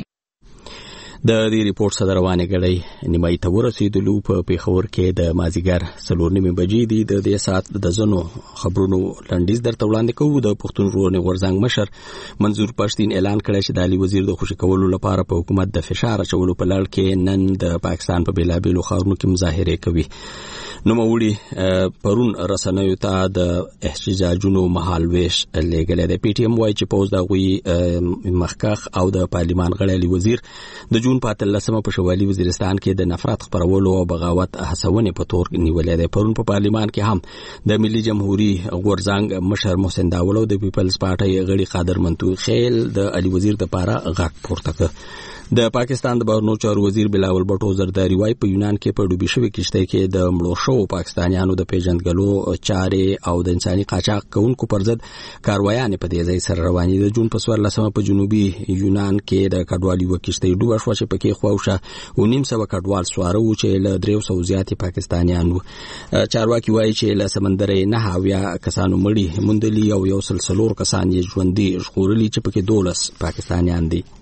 د دې ریپورت سره روانه غړي نیمای ته ورسېدلو په پیښور کې د مازیګر څلور نیمې بجې دي. د دې سات د زنو خبرونو لنډیز درته وړاندې کوو. د پښتون ژغورنې غورځنګ مشر منظور پښتين اعلان کړی چې د علي وزیر د خوشي کولو لپاره په حکومت د فشار اچولو په لړ کې نن د پاکستان په بیلابیلو ښارونو کې مظاهره کوي. نو موړي پرون رسنیو ته د احتجاجونو مهال ویش لګل د پی ټی ایم وای چې پوز د غوي مخکخ او د پارلیمان غړي علي وزیر د جون په اتلسمه په شمالي وزیرستان کې د نفرت خپرولو او بغاوت هڅونې په تور نیولې ده. پرون په پارلیمان کې هم د ملي جمهوریت غورځنګ مشر محسن داول او د پیپلز پارټي غړي قادر منتو خیل د علي وزیر د پاره غږ پورته کړ. د پاکستان د بهرنیو چارو وزیر بلاول بټو زرداری وای په یونان کې په ډوبې شوې کشته کې د مړو شو پاکستانیانو د پیژندګلو چارې او د انساني قاچاق کوونکو پر ضد کاروایانې په دې ځای سره روانې ده. جون په څوارلسمه په جنوبي یونان کې د کډوالي وکشته ډوبه شو چې پکې خواوشه و نیم سو کډوال سواره و چې له دریو سو زیاتې پاکستانیانو. چارواکي وایي چې له سمندرې نه هاویا کسانو مړي موندلي او یو سلسلور کسان یې ژوندي ژغورلي چې پکې دولس پاکستانیان دي.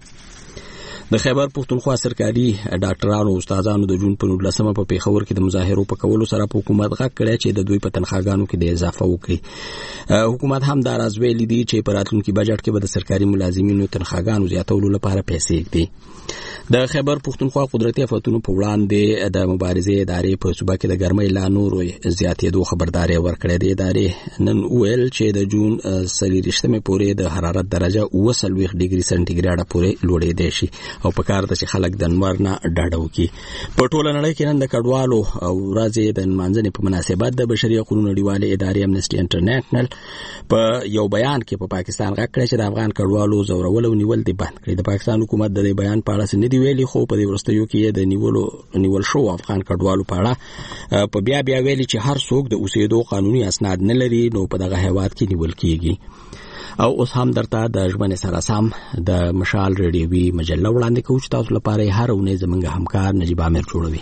د خیبر پختونخوا سرکاري ډاکټرانو او استادانو د جون په نولسمه په پیښور کې د مظاهرو په کولو سره په حکومت غږ کړی چې د دوی په تنخواګانو کې د اضافه وکړي. حکومت هم دا راز ویلي دي چې په راتلونکي بجټ کې به د سرکاري ملازمینو تنخواګانو زیاتولو لپاره پیسې ږدي. د خیبر پختونخوا قدرتي آفتونو په وړاندې د مبارزې ادارې په صوبه کې د ګرمۍ لا نور زیاتېدو خبرداري ورکړې ده. ادارې نن ویل چې د جون څلېرویشتمې پورې د حرارت درجه اوه څلوېښت ډیګري سنټیګریډه پورې لوړېدی شي او په کار د چې خلک د انور نه ډاډه وکړي. په ټوله نړۍ کې نن د کډوالو او ورځې د نمانځنې په مناسبت د بشري حقوقو نړیوالې ادارې امنسټي انټرنیشنل په یو بیان کې په پاکستان غږ کړی چې د افغان کډوالو زورول او نیول دي بند کړي. د پاکستان حکومت د دې بیان په اړه څه نه دی ویلي خو په دې وروستیو کې د نیولو نیول شو افغان کډوالو په اړه په بیا بیا ویلي چې هر څوک د اوسېدو قانوني اسناد نه لري نو په دغه هیواد کې نیول کیږي. او اوس هم درته د ژمنې سره سم د مشال ریډیوي مجله وړاندې کوو چې تاسو لپاره هر اونۍ زموږ همکار نجیب عامر جوړوي.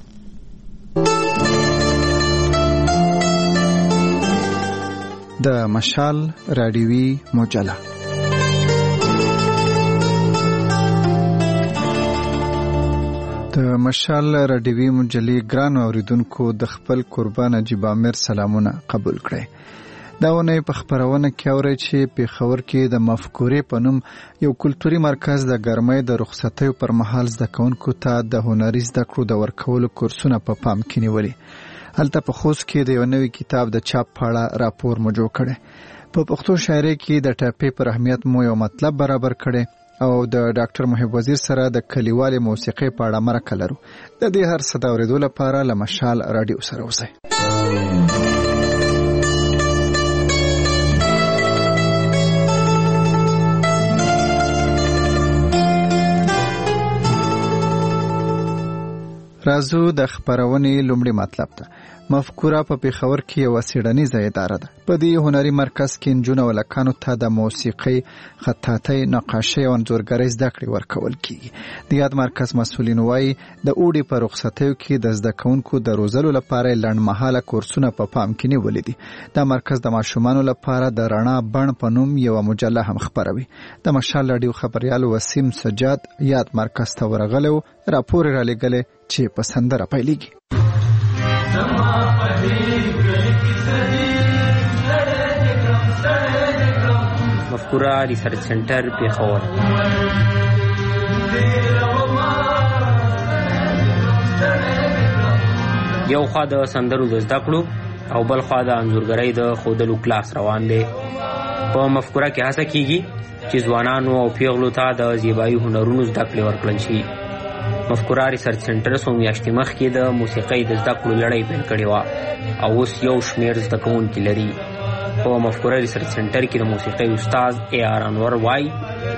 د مشال ریډیوي مجله د مشال ریډیوي مجلې ګران اوریدونکو د خپل قربان نجیب عامر سلامونه قبول کړئ. دا ونې په خبرونه کې اوري چې په خبر کې د مفکورې په نوم یو کلتوري مرکز د ګرمۍ د رخصتۍ پر مهال زده کوونکو ته د هنري زده کړو د ورکولو کورسونه په پام کې نیولي. هلته په خوست کې د یو نوي کتاب د چاپ په اړه راپور مو جوړ کړی. په پښتو شاعرۍ کې د ټاپې پر اهمیت مو یو مطلب برابر کړی او د ډاکټر محب وزیر سره د کلیوالي موسیقۍ په اړه مرکه لرو. د دې هر څه د اورېدو لپاره له مشال راډیو سره اوسئ. رازو د خبرونې لومړی مطلب ده. مفکوره په پیښور کې یو څېړنیزه اداره ده. په دې هنري مرکز کې نجونو او لکانو ته د موسیقۍ، خطاطۍ، نقاشۍ او انځورګرۍ زده کړې ورکول کیږي. د یاد مرکز مسؤلین وایي د اوړي په رخصتیو کې د زده کوونکو د روزلو لپاره لنډمهاله کورسونه په پام کې نیولي دي. دا مرکز د ماشومانو لپاره د رڼا بڼ په نوم یو مجله هم خپروي. د مشال راډیو خبريال وسیم سجاد یاد مرکز ته ورغلی و، راپور را لېږلی چې په سندره پیلېږي. مفکوره ریسرچ سنټر پیښور. یو خوا د سندرو د زده کړو او بل خوا د انځورګرۍ د ښودلو کلاس روان دی. په مفکوره کې هڅه کیږي چې ځوانانو او پیغلو ته د زیبایي هنرونو زده کړې ورکړل شي. مفکوره ریسرچ سنټر څو میاشتې مخکې د موسیقۍ د زده کړو لړۍ پیل کړې وه او اوس یو شمېر زده کوونکي لري. په مفکوره ریسرچ سنټر کې د موسیقۍ استاد اے آر انور وایي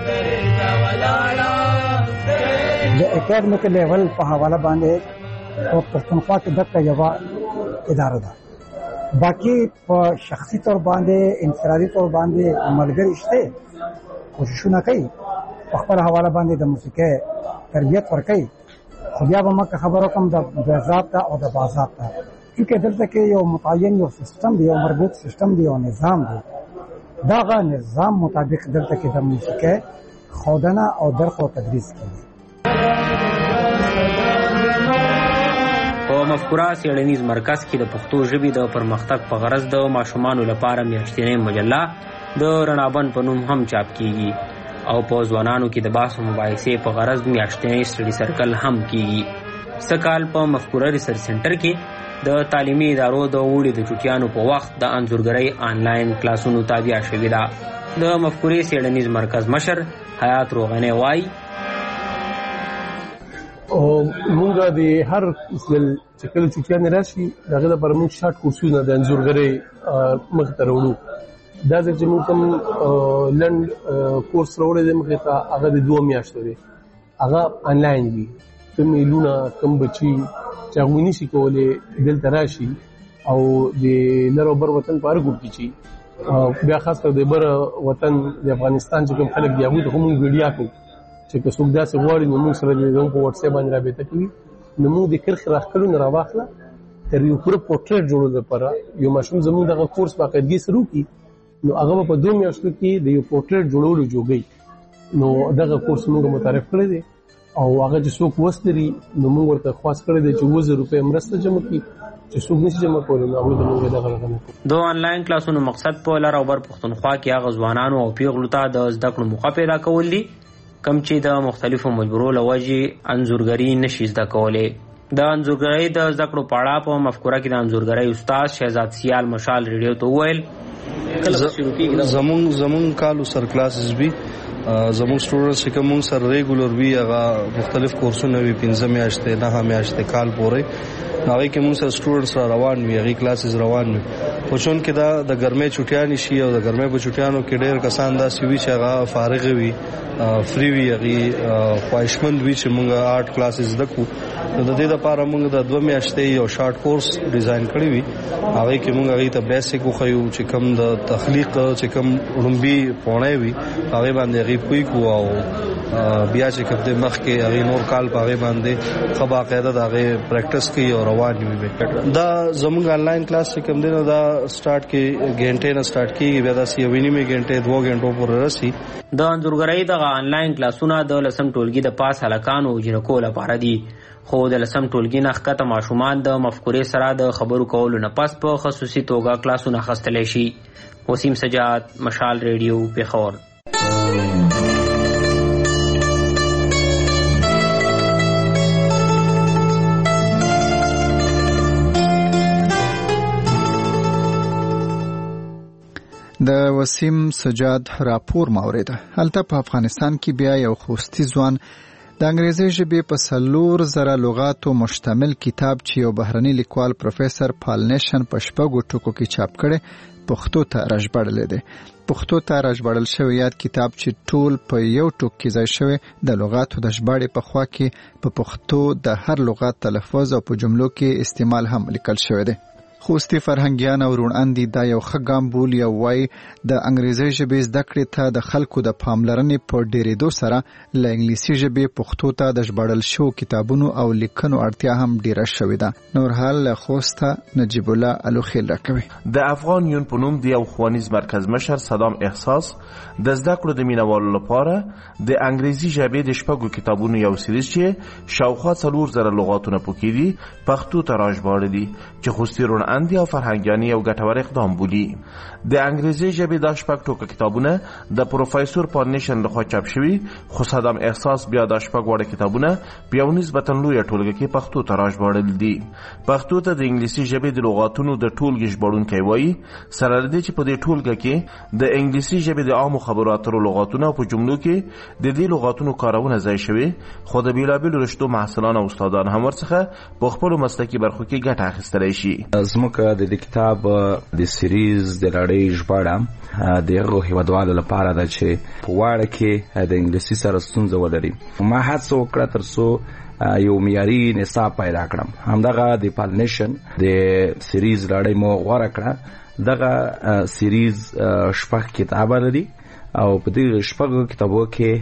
د اکیډمیک لیول په حواله باندې په پښتونخوا کې دغه یوه اداره ده. باقي په شخصي تور باندې انفرادي تور باندې ملګري شته کوششونه کوي په خپل حواله باندې د موسیقۍ تربیت ورکوي. خو بیا به مکه خبرو کوم د باضابطه او د باضابطه چونکې دلته کې یو متعین یو سیستم دی، یو مربوط سیستم دی، یو نظام دی. دغه نظام مطابق دلته کې د موسیقۍ ښودنه او درس او تدریس کیږي. په مفکوره څېړنیز مرکز کې د پښتو ژبې د پرمختګ په غرض د ماشومانو لپاره میاشتنۍ مجله د رڼابن په نوم هم چاپ کیږي او په ځوانانو کې د بحث او مباحثې په غرض میاشتنۍ سټډي سرکل هم کیږي. سکال په مفکوره ریسرچ سنټر کې د تعلیمي ادارو د اوړي د چټیانو په وخت د انځورګرۍ آنلاین کلاسونو تابع شوې ده. د مفکورې څېړنیز مرکز مشر حیات روغنی وایي مونږ د هر مثل چې کله چټیان راشي دغه لپاره موږ شارټ کورسونه د انځورګرۍ مخې ته راوړو. دا چې موږ کوم لنډ کورس راوړی دی مخې ته هغه د دوه میاشتو دی، هغه آنلاین وي. کوم میلونه کوم بچي چې هغوی نشي کولی دلته راشي او د لر او بر وطن په هر ګوټ کې چې بیا خاص کر د بر وطن د افغانستان چې کوم خلک دی هغوی ته خو موږ ویډیا کوو چې که څوک داسې غواړي نو موږ سره د په وټساپ باندې رابطه کوي. نو موږ د کرښې راښکلو نه راواخله تر یو پوره پورټریټ جوړولو لپاره یو ماشوم زموږ دغه کورس باقاعدګي سره وکړي نو هغه په دوه میاشتو کې د یو پورټریټ جوړولو جوګي. نو دغه کورس موږ متعارف کړی دی او هغه چې څوک وس لري نو موږ ورته خواست کړی دی چې اووه زره روپۍ مرسته جمع کړي، چې څوک نشي جمع کولی نو هغوی ته موږ دغه رقم کوو. د آنلاین کلاسونو مقصد په لر او بر پښتونخوا کې هغه ځوانانو او پیغلو ته د زده کړو موقع پیدا کول دي کم چې د مختلفو مجبورو له وجې انځورګري نشي زده کولی. د انځورګرۍ د زده کړو په اړه په مفکوره کې د انځورګرۍ استاد شهزاد سیال مشال ریډیو ته وویل زمون زمون کالو سر کلاسز وی زمون سټوډنټس چې کوم سر ریګولر وی هغه مختلف کورسونه وی پنځه میاشتې نه میاشتې کال پورې هغه کې موږ سره سټوډنټس روان وي، هغه کلاسز روان وي. خو چون کې دا د ګرمۍ چټیان شي او د ګرمۍ په چټیانو کې ډېر کسان داسې وي چې هغه فارغ وي فری وي، هغه خواهشمند وي چې موږ آرټ کلاسز زده کړو. نو د دې لپاره موږ د دوه میاشتې یو شارټ کورس ډیزاین کړی وي. هغه کې موږ هغه ته بیسیک وخیو چې کوم د تخلیق چې کوم وړومبي پونه وي هغه باندې هغه پوي کو او بیا چې کوم د مخ کې هغه نور کال په هغه باندې خو باقاعده هغه پریکټس کوي او روان وي. دا زموږ آنلاین کلاس چې کوم دی نو دا سٹارټ کې غنټه نه سٹارټ کیږي، بیا دا سی ویني می غنټه دوه غنټو پورې راسي. د انځورګرۍ د آنلاین کلاسونه د لسم ټولګي د پاس هلکانو جنکو لپاره دي، خو د لسم ټولګي نه ښکته ماشومان د مفکورې سره د خبرو کولو نه پس په خصوصي توګه کلاسونه اخیستلی شي. وسیم سجاد، مشال ریډیو، پېښور. د وسیم سجاد راپور ماورید. هلته په افغانستان کې بیا یو خوستی ځوان د انګریزي ژبې په څلور زره لغاتو مشتمل کتاب چې یو بهرني لیکوال پروفیسر پال نیشن په شپږو ټکو کې چاپ کړي پښتو ته راژباړلی دی. پښتو ته راژباړل شوی یاد کتاب چې ټول په یو ټوک کې ځای شوی د لغاتو د ژباړې په خوا کې په پښتو د هر لغات تلفظ او په جملو کې استعمال هم لیکل شوی دی. خوستی فرهنګیان او روڼ اندي دا یو ښه ګام بولي او وایي د انګریزي ژبې زده کړې ته د خلکو د پاملرنې په ډېرېدو سره له انګلیسي ژبې پښتو ته د ژباړل شوو کتابونو او لیکنو اړتیا هم ډېره شوې ده. نورحال له خوسته نجیب الله الوخیل راکوي. د افغان یون په نوم د یو ښوونیز مرکز مشر صدام احساس د زده کړو د مینوالو لپاره د انګریزي ژبې د شپږو کتابونو یو سریز چې شاوخوا څلور زره لغاتونه پکې دي پښتو ته راژباړلي دي چې خوستی روڼ اندي او فرهنګیاني یو ګټور اقدام بولي. د انګریزي ژبې دا شپږ ټوکه کتابونه د پروفیسور پارنیشن لخوا چاپ شوي، خو صدام احساس بیا دا شپږ وړه کتابونه په یو نسبتا لویه ټولګه کې پښتو ته راژباړل دي. پښتو ته د انګلیسي ژبې د لغاتونو د ټولګې ژباړونکی وایي، سره له دې چې په دې ټولګه کې د انګلیسي ژبې د عامو خبرو اترو لغاتونه په جملو کې د دې لغاتونو کارونه ځای شوي، خو د بیلابیلو رشتو محصلان او استادان هم ورڅخه په خپلو مسلکي برخو کې ګټه اخیستلی شي. زموږ د دې کتاب د سیریز د لړۍ ژباړه د هغو هیوادوالو لپاره ده چې په واړه کې د انګلیسي سره ستونزه ولري. ما هڅه وکړه تر څو یو معیاري نصاب پیدا کړم. همدغه د پالنیشن د سیریز لړۍ مو غوره کړه. دغه سیریز شپږ کتابه لري او په دې شپږو کتابو کې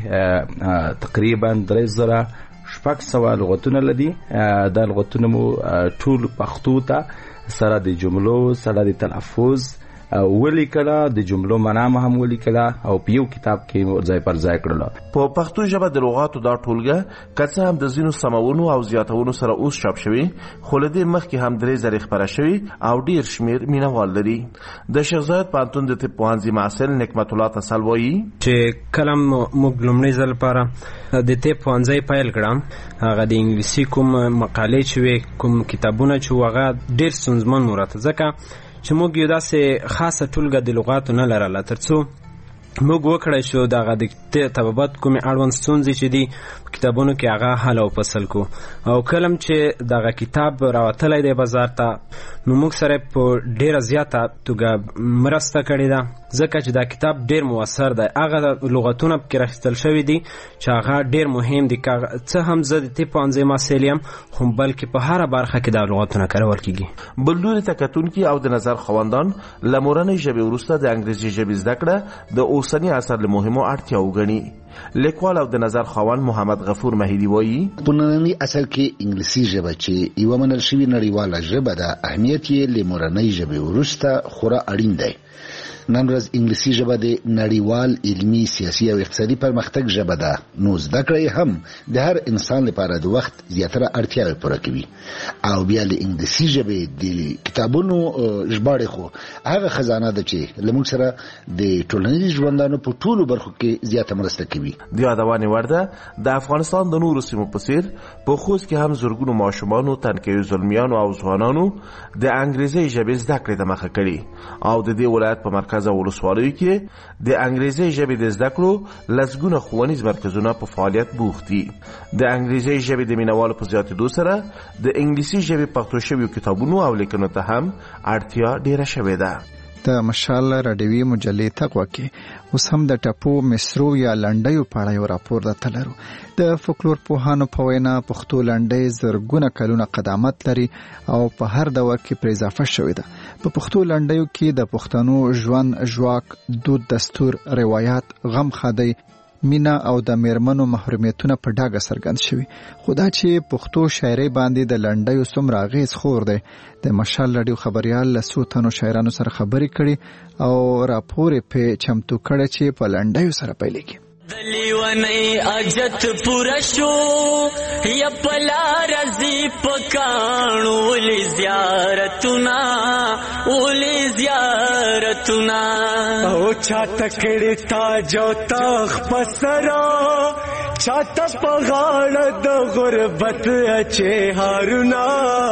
تقریبا درې زره شپږ سوه لغتونه لري. دا لغتونه مو ټول پښتو ته سره د جملو سره د تلفظ ولیکله، د جملو معنا هم ولیکله او په یو کتاب کې ځای پر ځای کړل. په پښتو ژبه د لغاتو دا ټولګه که څه هم د ځینو سمونو او زیاتونو سره اوس چاپ شوي، خو له دې مخکې هم درې زره خپره شوي او ډیر شمیر مینوال لري. د شیخ زاید پوهنتون د طب پوهنځي محصل نعمت الله تسل وایي چې کله موږ لومړی ځل لپاره د طب پوهنځی پیل کړم، هغه د انګلیسي کوم مقالې چې وې، کوم کتابونه چې هغه ډیر ستونزمن مو راته، ځکه چې موږ یو داسې خاصه ټولګه د لغاتو نه لرله تر څو موږ وکړای شو دغه د طبابت کومې اړوند ستونزې چې دي په کتابونو کې هغه حل او فصل کو. او کلم چې دغه کتاب راوتلی دی بازار ته، نو موږ سره په ډیره زیاته توګه مرسته کړې ده، ځکه چې دا کتاب ډیر موثر دی. هغه لغتونه پکې راخیستل شوي دي چې هغه ډیر مهم دي. څه هم زه د طب پوهنځي محصل یم، خو بلکې په هره برخه کې دا لغتونه کارول کیږي. بل لوري ته کتونکي او د نظر خواندان له مورنۍ ژبې وروسته د انګریزي ژبې زده کړه د اوسني عصر له مهمو اړتیاو ګڼي. لیکوال او د نظر خواند محمد غفور مهیدی وایي په ننني عصر کې انګلیسي ژبه چې یوه منل شوې نړیواله ژبه ده، اهمیت یې له مورنۍ ژبې وروسته خورا اړین دی. نن ورځ انګلیسي ژبه د نړیوال علمي، سیاسي او اقتصادي پرمختګ ژبه ده، نو زده کړه هم د هر انسان لپاره د وخت زیاتره اړتیاوې پوره کوي. او بیا د انګلیسي ژبې د کتابونو ژباړې خو هغه خزانه ده چې زموږ سره د ټولنیز ژوندانو په ټولو برخو کې زیاته مرسته کوي. د یادونې وړ ده د افغانستان د نورو سیمو په څیر په خوست کې هم زرګونو ماشومانو، تنکیو زلمیانو او ځوانانو د انګریزي ژبې زده کړې ته مخه کړې او د دې ولایت په مرکز او ولسوالیو کې د انګریزي ژبې د زده کړو لسګونه ښوونیز مرکزونه په فعالیت بوخت دي. د انګریزي ژبې د مینوالو په زیاتېدو سره د انګلیسي ژبې پښتو شویو کتابونو او لیکنو ته هم اړتیا ډیره شوې ده. د مشال راډیوي مجلې تقوا کې اوس هم د ټپو، مصرو یا لنډیو په اړه یو راپور درته لرو. د فولکلور پوهانو په وینا پښتو لنډۍ زرګونه کلونه قدامت لري او په هر دور کې پرې اضافه شوې ده. په پښتو لنډیو کې د پښتنو ژوند، ژواک، دود، دستور، روایت، غم خادۍ، مینا او د میرمنو محرومیتونه په ډاګه څرګند شوي. خو دا چې پښتو شاعرۍ باندې د لنډیو څومره اغېز خور دی، د مشال راډیو خبریال له څو تنو شاعرانو سره خبرې کړي او راپور یې په چمتو کړی چې په لنډیو سره پیلېږي. دلیونی اجت پورا شو یا پلا رزی پکانو ولی زیارتنا ولی زیارتنا او چا تکڑی تاج او تاخ پسرا چا تپ غاړه د غربت اچې هارونا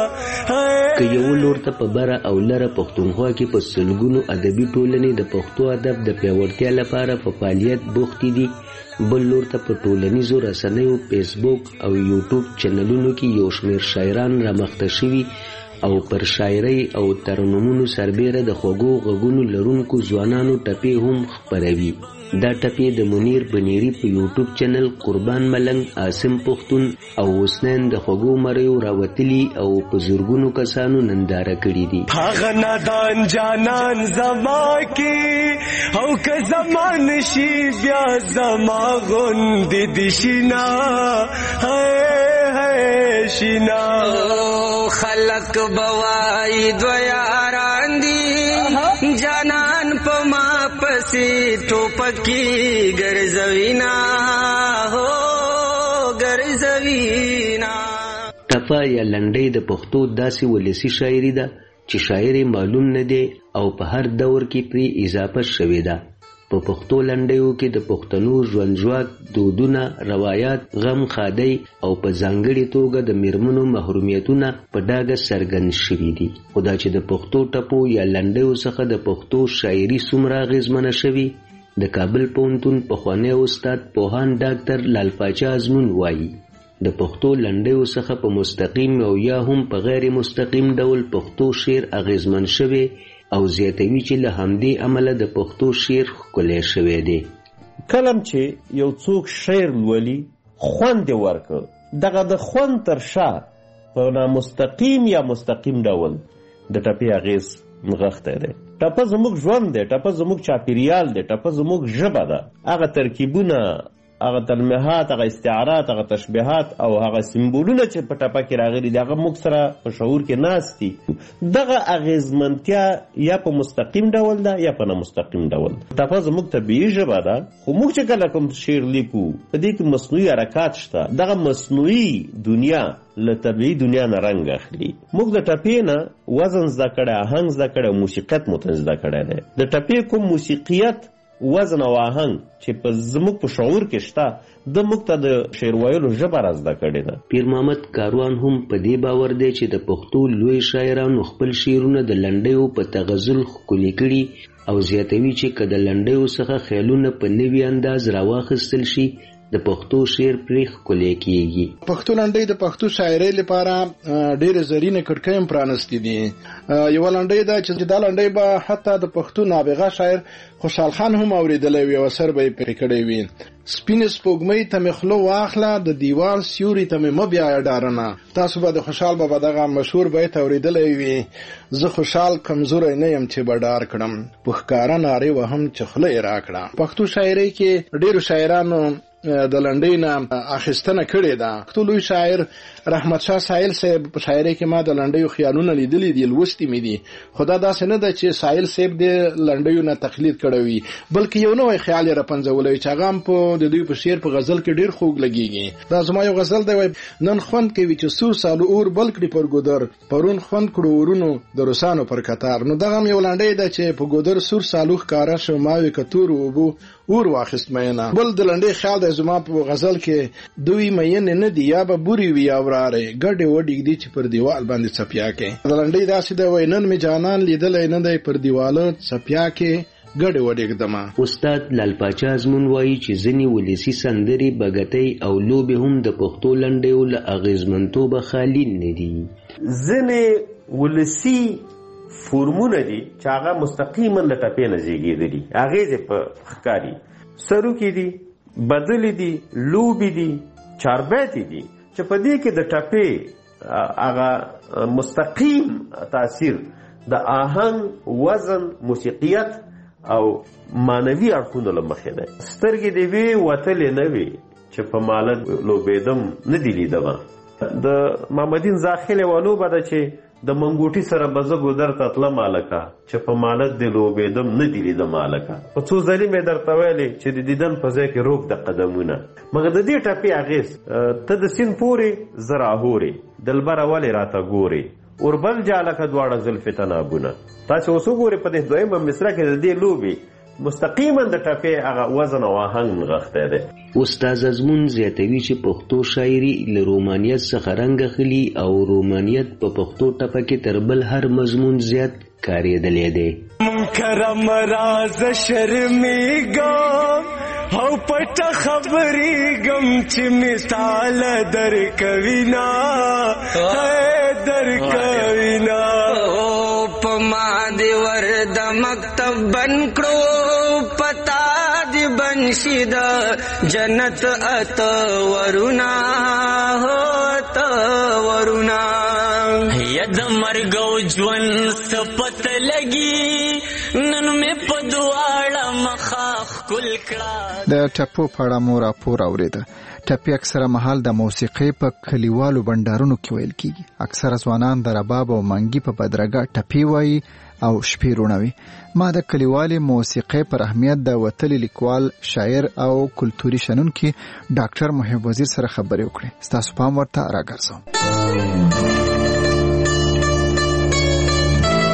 که یو لور ته په بره او لره پښتونخوا کې په سلګونو ادبي ټولنې د پښتو ادب د پیاوړتیا لپاره په فعالیت بوختې دي، بل لور ته په ټولنیزو رسنیو، فیسبوک او یوټیوب چینلونو کې یو شمېر شاعران رامخته شوي او پر شاعرۍ او ترنمونو سربیره د خوږو غږونو لرونکو ځوانانو ټپې هم خپروي. دا ټپې د منیر بنيري په یوټیوب چینل، قربان ملنګ، عاصم پښتون او حسنین د خوږو مریو راوتلي او په زرګونو کسانو ننداره کړي دي. هغه نادان جانان زما کې او که زمان شي بیا زما غوندې دي شینا هی هی شینا خلق بوای دو یاران دی جانان په ما پسې ټوپکی ګرځوینا هو ګرځوینا. ټپه یا لنډۍ د پښتو داسې ولسي شاعري ده چې شاعر معلوم نه دی او په هر دور کې پرې اضافه شوې ده. په پښتو لنډیو کې د پښتنو ژوند ژواک، دودونه، روایات، غم خادۍ او په ځانګړې توګه د میرمنو محرومیتونه په ډاګه څرګند شوي دي. خو دا چې د پښتو ټپو یا لنډیو څخه د پښتو شاعري څومره اغېزمنه شوي، د کابل پوهنتون پخوانی استاد پوهاند ډاکټر لال پاچا ازمون وایي د پښتو لنډیو څخه په مستقیم او یا هم په غیر مستقیم ډول پښتو شعر اغېزمن شوی او زیاتوي چې له همدې عمله د پښتو شعر ښکلی شوی دی. کلم چې یو څوک شعر لولي خوند یې ورکړ، دغه د خوند تر شا په نامستقیم یا مستقیم ډول د ټپې اغېز نغښتی دی. ټپه زموږ ژوند دی، ټپه زموږ چاپېریال دی، ټپه زموږ ژبه ده. هغه ترکیبونه، هغه تلمحات، هغه استعارات، هغه تشبیهات او هغه سمبولونه چې په ټپه کې راغلي دي، هغه موږ سره په شعور کې ناست دي. دغه اغېزمنتیا یا په مستقیم ډول ده یا په نامستقیم ډول. ټپه زموږ طبیعي ژبه ده، خو موږ چې کله کوم شعر لیکو په دې کې مصنوعي حرکات شته. دغه مصنوعي دنیا له طبیعي دنیا نه رنګ اخلي. موږ د ټپې نه وزن زده کړی، آهنګ زده کړی، موسیقیت مو زده کړی دی. د ټپې کوم موسیقیت، وزن او آهنګ چې په زموږ په شعور کې شته، د موږ ته د شعر ویلو ژبه را زده کړې ده. پیر محمد کاروان هم په دې باور دی چې د پښتو لوی شاعرانو خپل شعرونه د لنډیو په تغزل ښکلي کړي او زیاتوي چې که د لنډیو څخه خیالونه په نوي انداز راواخیستل شي، د پښتو شعر پرې ښکلی کیږي. پښتو لنډۍ د پښتو شاعرۍ لپاره ډېرې زرینې کړکۍ هم پرانستې دي. یوه لنډۍ ده چې دا لنډۍ به حتی د پښتو نابغه شاعر خوشحال خان هم اورېدلی وي او اثر به یې پرې کړی وي. سپینې سپوږمۍ ته مې خوله واخله، د دیوال سیوري ته مې مه بیایه ډارنه. تاسو به د خوشحال بابا دغه مشهور بیت اورېدلی وي، زه خوشحال کمزوری نه یم چې به ډار کړم، په ښکاره نارې وهم چې خوله یې راکړه. پښتو شاعرۍ کې ډېرو شاعرانو د لنډۍ نه اخیستنه کړې ده. پښتو لوی شاعر رحمت شاه سایل صاحب په شاعرۍ کې ما د لنډیو خیالونه لیدلي دي، لوستي مې دي. خو دا داسې نه ده چې سایل صاحب د لنډیو نه تقلید کړی وي، بلکې یو نوی خیال یې راپنځولی وي چې هغه هم په د دوی په شعر په غزل کې ډېر خوږ لګېږي. دا زما یو غزل دی، وایي نن خوند کوي چې سور سالو اور بل کړي پر ګودر، پرون خوند کړو اورونو د روسانو پر کتار. نو دغه هم یو لنډۍ ده چې په ګودر سور سالو ښکاره شو، ما وې که تورو اوبو اور واخیست مینه. بل د لنډۍ خیال دی زما په غزل کې، دوی مینې نه دي یا به بورې وي یا ورارې، ګډې وډې ږدي چې پر دیوال باندې څپیا کې. د لنډۍ داسې دی، وایي نن مې جانان لیدلی نه دی، پر دیواله څپیا کې ګډې وډې ږدمه. استاد لال پاچا ازمون وایي چې ځینې ولسي سندرې، بګتۍ او لوبې هم د پښتو لنډیو له اغېزمنتوبه خالي نه دي. ځینې ولسي فورمونه دي چې هغه مستقیما له ټپې نه زیږېدلي، اغېز یې په ښکاري. سروکي دي، بدلې دي، لوبې دي، چاربیتې دي چې په دې کې د ټپې هغه مستقیم تاثیر د آهنګ، وزن، موسیقیت او معنوي اړخونو له مخې دی. سترګې دې وې وتلې نه وې چې په مالت لوبېدم نه دي لیدمه. د محمدین زاخیل یوه لوبه ده چې د منګوټي سره به زه ګودر ته تلم هلکه، چې په مالت دې لوبېدم نه دي لیدم هلکه. په څو ځلې مې درته ویلې چې د دیدن په ځای کې روږ د قدمونه. مګر د دې ټپې اغېز، ته د سیند پورې زه راهورې، دلبره ولې راته ګورې، اوربل جالکه دواړه زلفې تنابونه. تاسې اوس وګورئ په دې دویمه مصره کې د دې لوبې مستقیما د ټپې هغه وزن او آهنګ نغښتی دی. استاد ازمون زیاتوي چې پښتو شاعري له رومانیت څخه رنګ اخلي او رومانیت په پښتو ټپه کې تر بل هر مضمون زیات کارېدلی دی. کرم راز شرمیږم او پټه خبرېږم چې مثال درکوینا درکوینا په ما دې ور د مکتب بند کړو، پتا دې بنشي د جنت اته ورونه هو ته ورونه. ید مرګ او ژوند سپت لګي، نن مې په دواړه مخه ښکل کړه. د ټپو په اړه مو راپور اورېده. ټپې اکثره مهال د موسیقۍ په کلیوالو بنډارونو کې ویل کیږي. اکثره ځوانان د رباب او منګي په بدرګه ټپې وایي او شپې روڼوي. ما د کلیوالي موسیقۍ پر اهمیت د وتلي لیکوال، شاعر او کلتوري شنونکي ډاکټر محب وزیر سره خبرې وکړې. ستاسو پام ورته راګرځوم.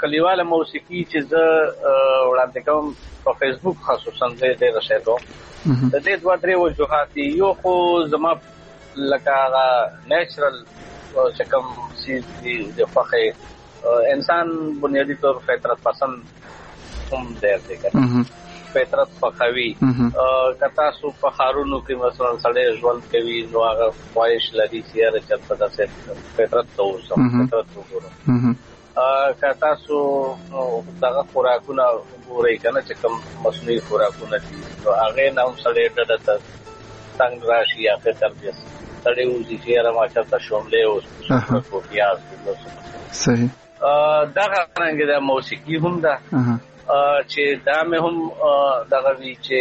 کلیواله موسیقي چې زه وړاندې کوم په فیسبوک خصوصا زه ډېر شی کوم د دې دوه درې وجوهات دي. یو خو زما لکه هغه نیچرل چې کوم چیز دي د خوښۍ انسان بنیادي طور فطرت پسند هم ډېر دی که فطرت خوښوي. که تاسو په ښارونو کې مثلا سړی ژوند کوي نو هغه خواهش لري چې یاره چېرته داسې فطرت ته اوسم فطرت وګورم. که تاسو دغه خوراکونه ګورئ که نه چې کوم مصنوعي خوراکونه دي نو هغې نه هم سړی ډډه ته تنګ راشي یا فکر دې سړی وځي چې یاره ما چېرته شوملې اوس په پیاز صحیح. دغه رنګې د موسیقي هم ده چې دا مې هم دغه وي چې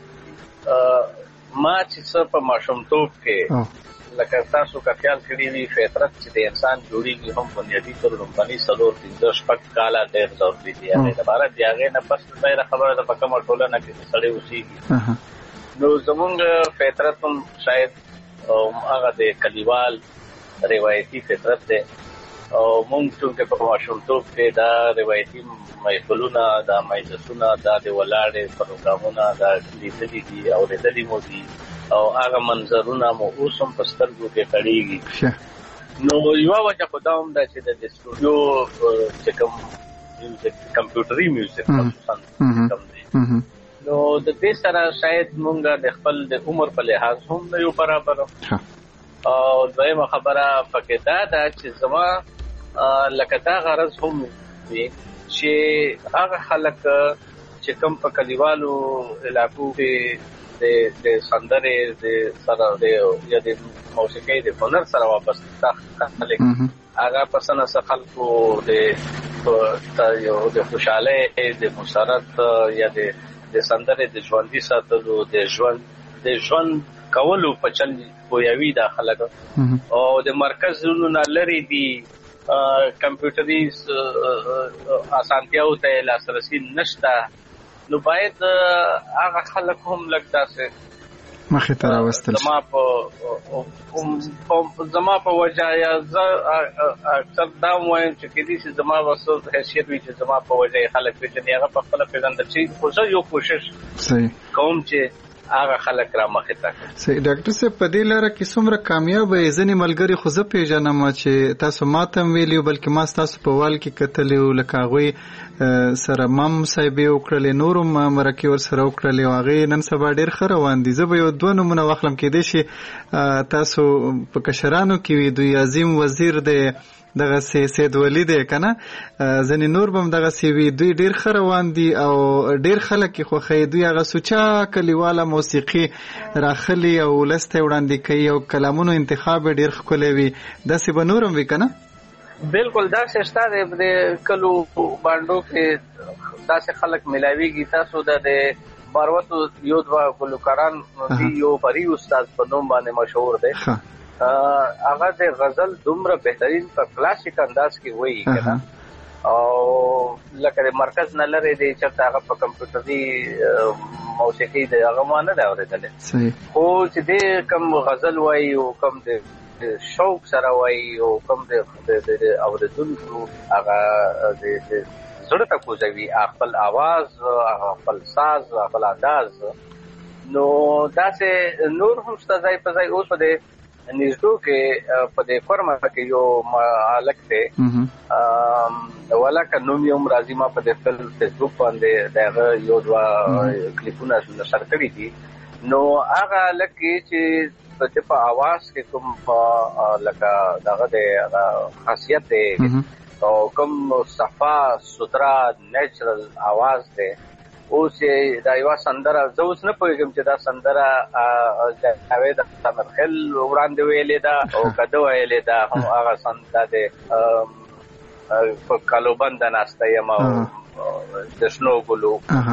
ما چې څه په ماشومتوب کې لکه تاسو که خیال کړي وي فطرت چې د انسان جوړېږي هم بنیادي طور لومړني څلور پنځه شپږ کاله ډېر ضروري دي هغې لپاره د هغې نه پس ظاهره خبره ده په کومه ټولنه کې سړی اوسېږي نو زمونږ فطرت هم شاید هغه د کلیوال روایتي فطرت دی او مونږ چونکې په ماشومتوب کې دا روایتي محفلونه دا مجلسونه دا د ولاړې پروګرامونه دا لیدلي دي اورېدلي مو دي او هغه منظرونه مو اوس هم په سترګو کې کړېږي. نو یوه وجه خو دا هم ده چې د سټوډیو چې کوم میوزیک کمپیوټري میوزیک خصوصا کم دی نو د دې سره شاید مونږ د خپل د عمر په لحاظ هم نه یو برابر. او دویمه خبره پکې دا ده چې زما لکه دا غرض هم وي چې هغه خلک چې کوم په کلیوالو علاقو کې د د سندرې د سره د یا د موسیقۍ د هنر سره وابسته خلک هغه پسنه خلکو د یو د خوشاله د مسرت یا د د سندرې د ژوندۍ ساتلو د ژوند د ژوند کولو په چل پویوي دا خلک او د مرکزونو نه لري دي کمپیوټري اسانتیاو ته لاسرسي نشته نو باید هغه خلک هم لږ داسې مخې ته راوستل زما په زما په وجه یا زه اکثر دا وایم چې کېدای شي زما وسو حیثیت وي چې زما په وجه خلک پېژني هغه په خپله پېژندل شي خو زه یو کوشش کوم چې هغه خلک را مخې ته صحیح. ډاکټر صاحب په دې لاره کې څومره کامیاب یې ځینې ملګري خو زه پېژنم چې تاسو ماته هم ویلي بلکې ما ستاسو په وال کې کتلي وو لکه هغوی سره ما مصاحبې وکړلې نور هم مرکې ورسره وکړلې او هغې نن سبا ډېر ښه روان دي. زه به یو دوه نومونه واخلم کېدای شي تاسو په کشرانو کې وي دوی عظیم وزیر دی دغه سید ولی دی کنه ځنې نور بم دغه سی وی دوی ډیر ښه روان دي او ډیر خلک خوښوي دوی هغه سوچا کلیواله موسیقي راخلي او لسته وړاندې کوي او کلامونو انتخاب ډیر ښکلی وي داسې به نورم وي کنه. بالکل داسې شته د کلو باندو کې داسې خلک ملاویږي. تاسو د باروتو یو دوه ګلوکاران دی یو پری استاد په نوم باندې مشهور دی هغه د غزل دومره بهترین په کلاسیک انداز کې وایي کنه او لکه د مرکز نه لري دی چې هغه په کمپیوټري موسیقي د هغه مانه دا اورېدل خو چې د کم غزل وایي او کم د شوق سره وایي او کم د اوریدونکو هغه د زړه ته کوزوي خپل आवाज خپل ساز خپل انداز نو داسې نور هم ستځای په ځای اوس په نږدو کې په دې فرمه کې یو مالک دی ولکه نوم یې هم راځي ما په دې خپل فیسبوک باندې دغه یو دوه کلیپونه نشر کړي دي نو هغه لکه چې په आवाज کې کوم لکه دغه د خاصیت دی او کوم صفا سوترا نیچرل आवाज دی اوس دا یو سندره زه اوس نه پوهېږم چې دا سندره جاوید تمرخل وړاندې ویلې ده او کده ویلې ده هم هغه سندره د په کالوبند ناسته یم او د شنو ګلو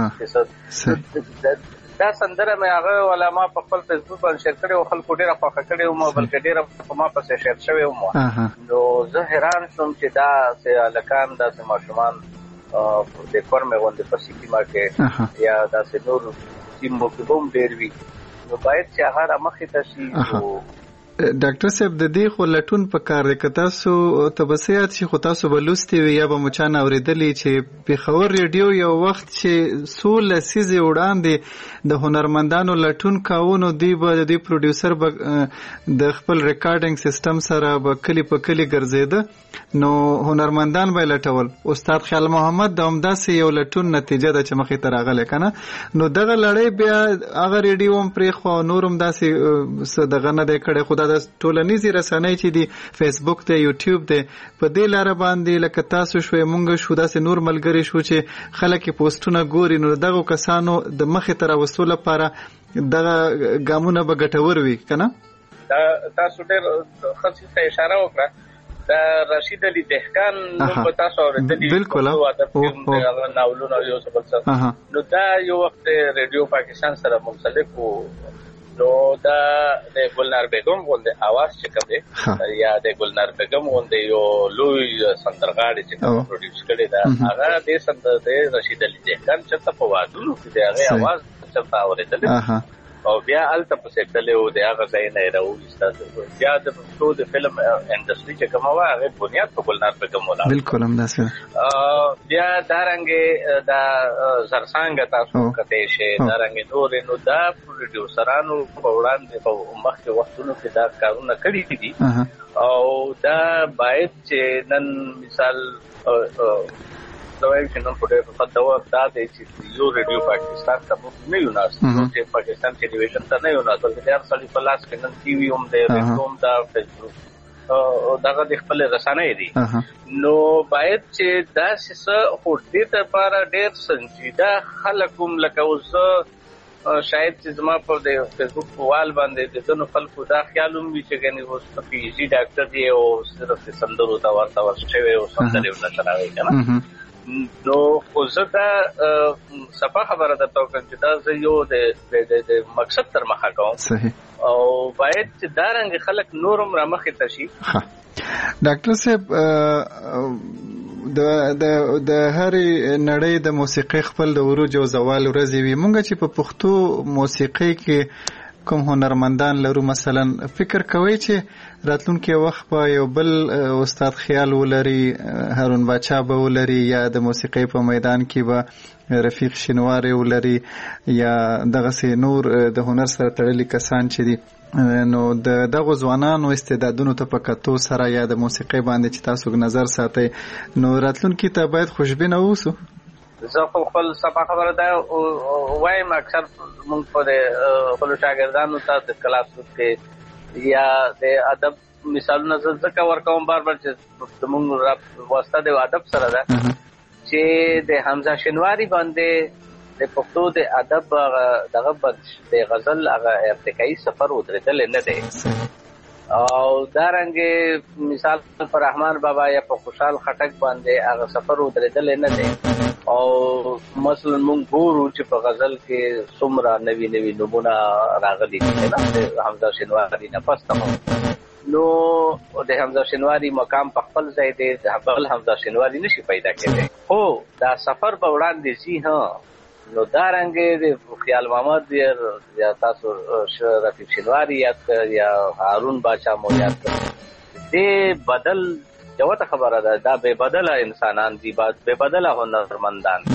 دا سندره مې هغه ولا ما په خپل فیسبوک باندې شیر کړې او خلکو ډېره خوښه کړې وم بلکې ډېره په ما پسې شیر شوې وم نو زه حیران شوم چې دا هلکان داسې ماشومان د کورمه غونډې په سیمه کې یا داسې نور سیمو کې هم ډېر وي نو باید چې هغه را مخې ته شي او ډاکټر صاحب د دې خو لټون په کار دی که تاسو تبصیات شي خو تاسو به لوستي وي یا به مو چا نه اورېدلي چې پېښور ریډیو یو وخت چې څو لسیزې وړاندې د هنرمندانو لټون کاوه نو دوی به د دوی پروډیوسر به د خپل ریکارډینګ سیسټم سره به کلي په کلي ګرځېده نو هنرمندان به یې لټول. استاد خیال محمد د همداسې یو لټون نتیجه ده چې مخې ته راغلی که نه نو دغه لړۍ بیا هغه ریډیو هم پرېښوه او نور هم داسې څه دغه نه دی کړی خو دا د ټولنیزې رسنۍ چې دي فیسبوک دی یوټیوب دی په دې لاره باندې لکه تاسو شوې مونږ شو داسې نور ملګري شو چې خلک یې پوسټونه ګوري نو دغو کسانو د مخې ته راوستو لپاره دغه ګامونه به ګټور وي که نه؟ تاسو ډېر ښه څیز ته اشاره وکړه د رشید علي دهقان نوم به تاسو اورېدلي بالکل ادب کې هغه ناولونه یو څه بل څه نو دا یو وخت ریډیو پاکستان سره منسلک و نو دا د ګلنار بیگم غونډه اواز چې کوم دی یا د ګلنار بیگم غونډه یو لوی سندرغاړي چې کوم پروډوس کړي دا هغه د سندر د رشید علي دهقان چې په وادونو کې دی هغه اواز چې اورېدل او بیا الته په سیټلې و د هغه ځای نه راوځي بیا د پښتو د فلم انډستری چې کومه وه هغه بنیاد په ګلنار بیگم ولاړ بالکل همداسې بیا دارنګې دا زرڅانګه تاسو کته شي دارنګې نور نو دا پروډیوسرانو په وړاندې په مخکې وختونو کې دا کارونه کړي دي او دا باید چې نن مثال دوی چې نن په دې په دوا دا د یو ریډیو پاکستان ته نه یو ناس چې پاکستان ټلویزیون ته نه یو ناس بلکې د هر څه په لاس کې نن ټي وي هم دی ریډیو هم دا فیسبوک او دغه د خپل رسنۍ دي نو باید چې دا څه خو دې لپاره ډېر سنجیده خلک هم لکه اوس شاید چې زما په د فیسبوک په وال باندې د ځینو خلکو دا خیال هم وي چې ګنې اوس پي ایچ ډي ډاکټر دی او صرف سندرو ته ورته ورشوی او سندرې ورته راوي که نه نو خو زه دا صفا خبره درته وکړم چې دا زه یو د مقصد تر مخه کوم او باید چې دا رنګې خلک نور هم رامخې ته شي. ډاکټر صاحب د هرې نړۍ د موسیقۍ خپل د عروج او زوال ورځې وي مونږ چې په پښتو موسیقۍ کې کوم هنرمندان لرو مثلا فکر کوي چې راتلونکي وخت به یو بل استاد خیال ولري هارون باچا به ولري یا د موسیقۍ په میدان کې به رفیق شینواری ولري یا دغسې نور د هنر سره تړلي کسان چې دي نو د دغو ځوانانو استعدادونو ته په کتو سره یا د موسیقۍ باندې چې تاسو نظر ساتئ نو راتلونکي ته باید خوشبینه اوسو. زه خو خپل صفا خبره دا وایم اکثر مونږ په د خپلو شاګردانو ته د کلاس کې یا د ادب مثالونه زه ځکه ورکوم بار بار چې زمونږ واسطه د ادب سره ده چې د حمزه شینواري باندې د پښتو د ادب دغه د غزل هغه ارتقایي سفر ودرېدلی نه دی او دارنګې مثال په رحمان بابا یا په خوشحال خټک باندې هغه سفر ودرېدلی نه دی او مثلا مونږ ګورو چې په غزل کې څومره نوي نوي نومونه راغلي دي نه د حمزه شینواري نه پسته نو د حمزه شینواري مقام په خپل ځای دی د بل حمزه شینواري نشي پیدا کېدی خو دا سفر به وړاندې ځي ها نو دا رنګې د خیال محمد یا تاسو رفیق شینواري یا هارون باچا مو یاد کړئ دې بدل جوته خبره ده دا به بدله انسانان دي به بدله هنرمندان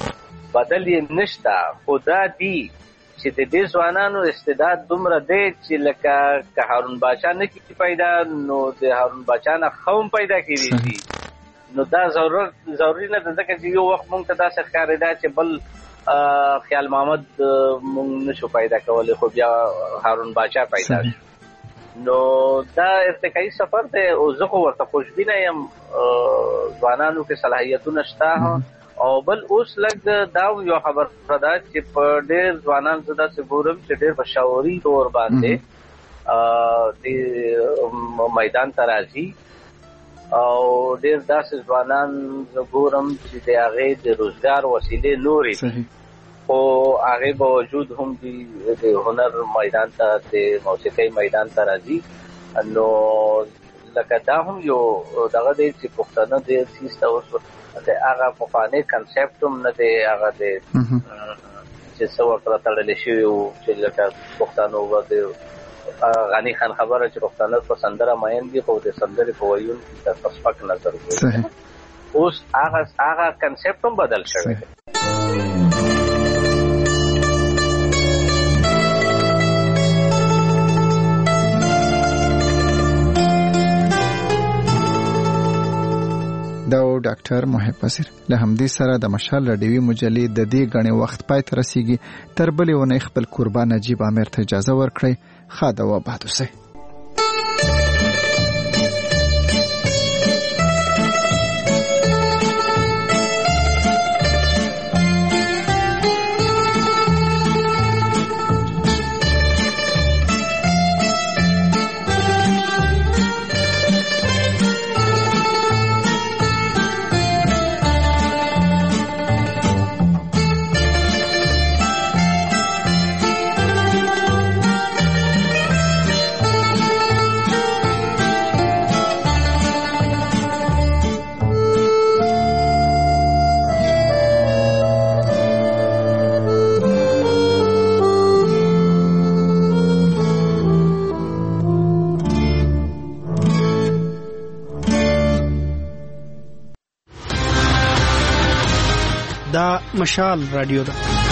بدل یې نشته خدا دی چې د دې ځوانانو استعداد دومره دی چې لکه که هارون باچا نه کیږي پیدا نو د هارون باچا نه خوم پیدا کیږي شي نو دا ضرورت ضروری نه ده ځکه چې یو وخت مونږ ته داسې ښکارېده چې بل خیال محمد مونږ نشو پیدا کولی خو بیا هارون باچا پیدا شو نو دا ارتقایي سفر دی او زه خو ورته خوشبینه یم ځوانانو کې صلاحیتونه شته او بل اوس لږ دا یو خبره ده چې په ډېر ځوانان زه داسې ګورم چې ډېر په شعوري طور باندې د میدان ته راځي او ډېر داسې ځوانان زه ګورم چې د هغې د روزګار وسیلې نورې دي خو هغې باوجود هم د هنر میدان ته د موسیقۍ میدان ته راځي نو لکه دا هم یو دغه دی چې پښتانه د څیز ته اوس د هغه پخوانی کنسپټ هم نه دی هغه د چې څه ورته تړلی شوي وو چې لکه پښتانو به د غنی خان خبره چې پښتانه په سندره ماین دي خو د سندرې په ویون د پسپک نظر کوي اوس هغه هغه کنسپټ هم بدل شوی دا ډاکټر محب بصیر له همدې سره د مشال رادیوي مجلې د دې غني وخت پای ته رسیږي تر بلې ونې خپل قربان نجیب امیر ته اجازه ورکړي خاده و بعد وسه دا مشال رادیو ده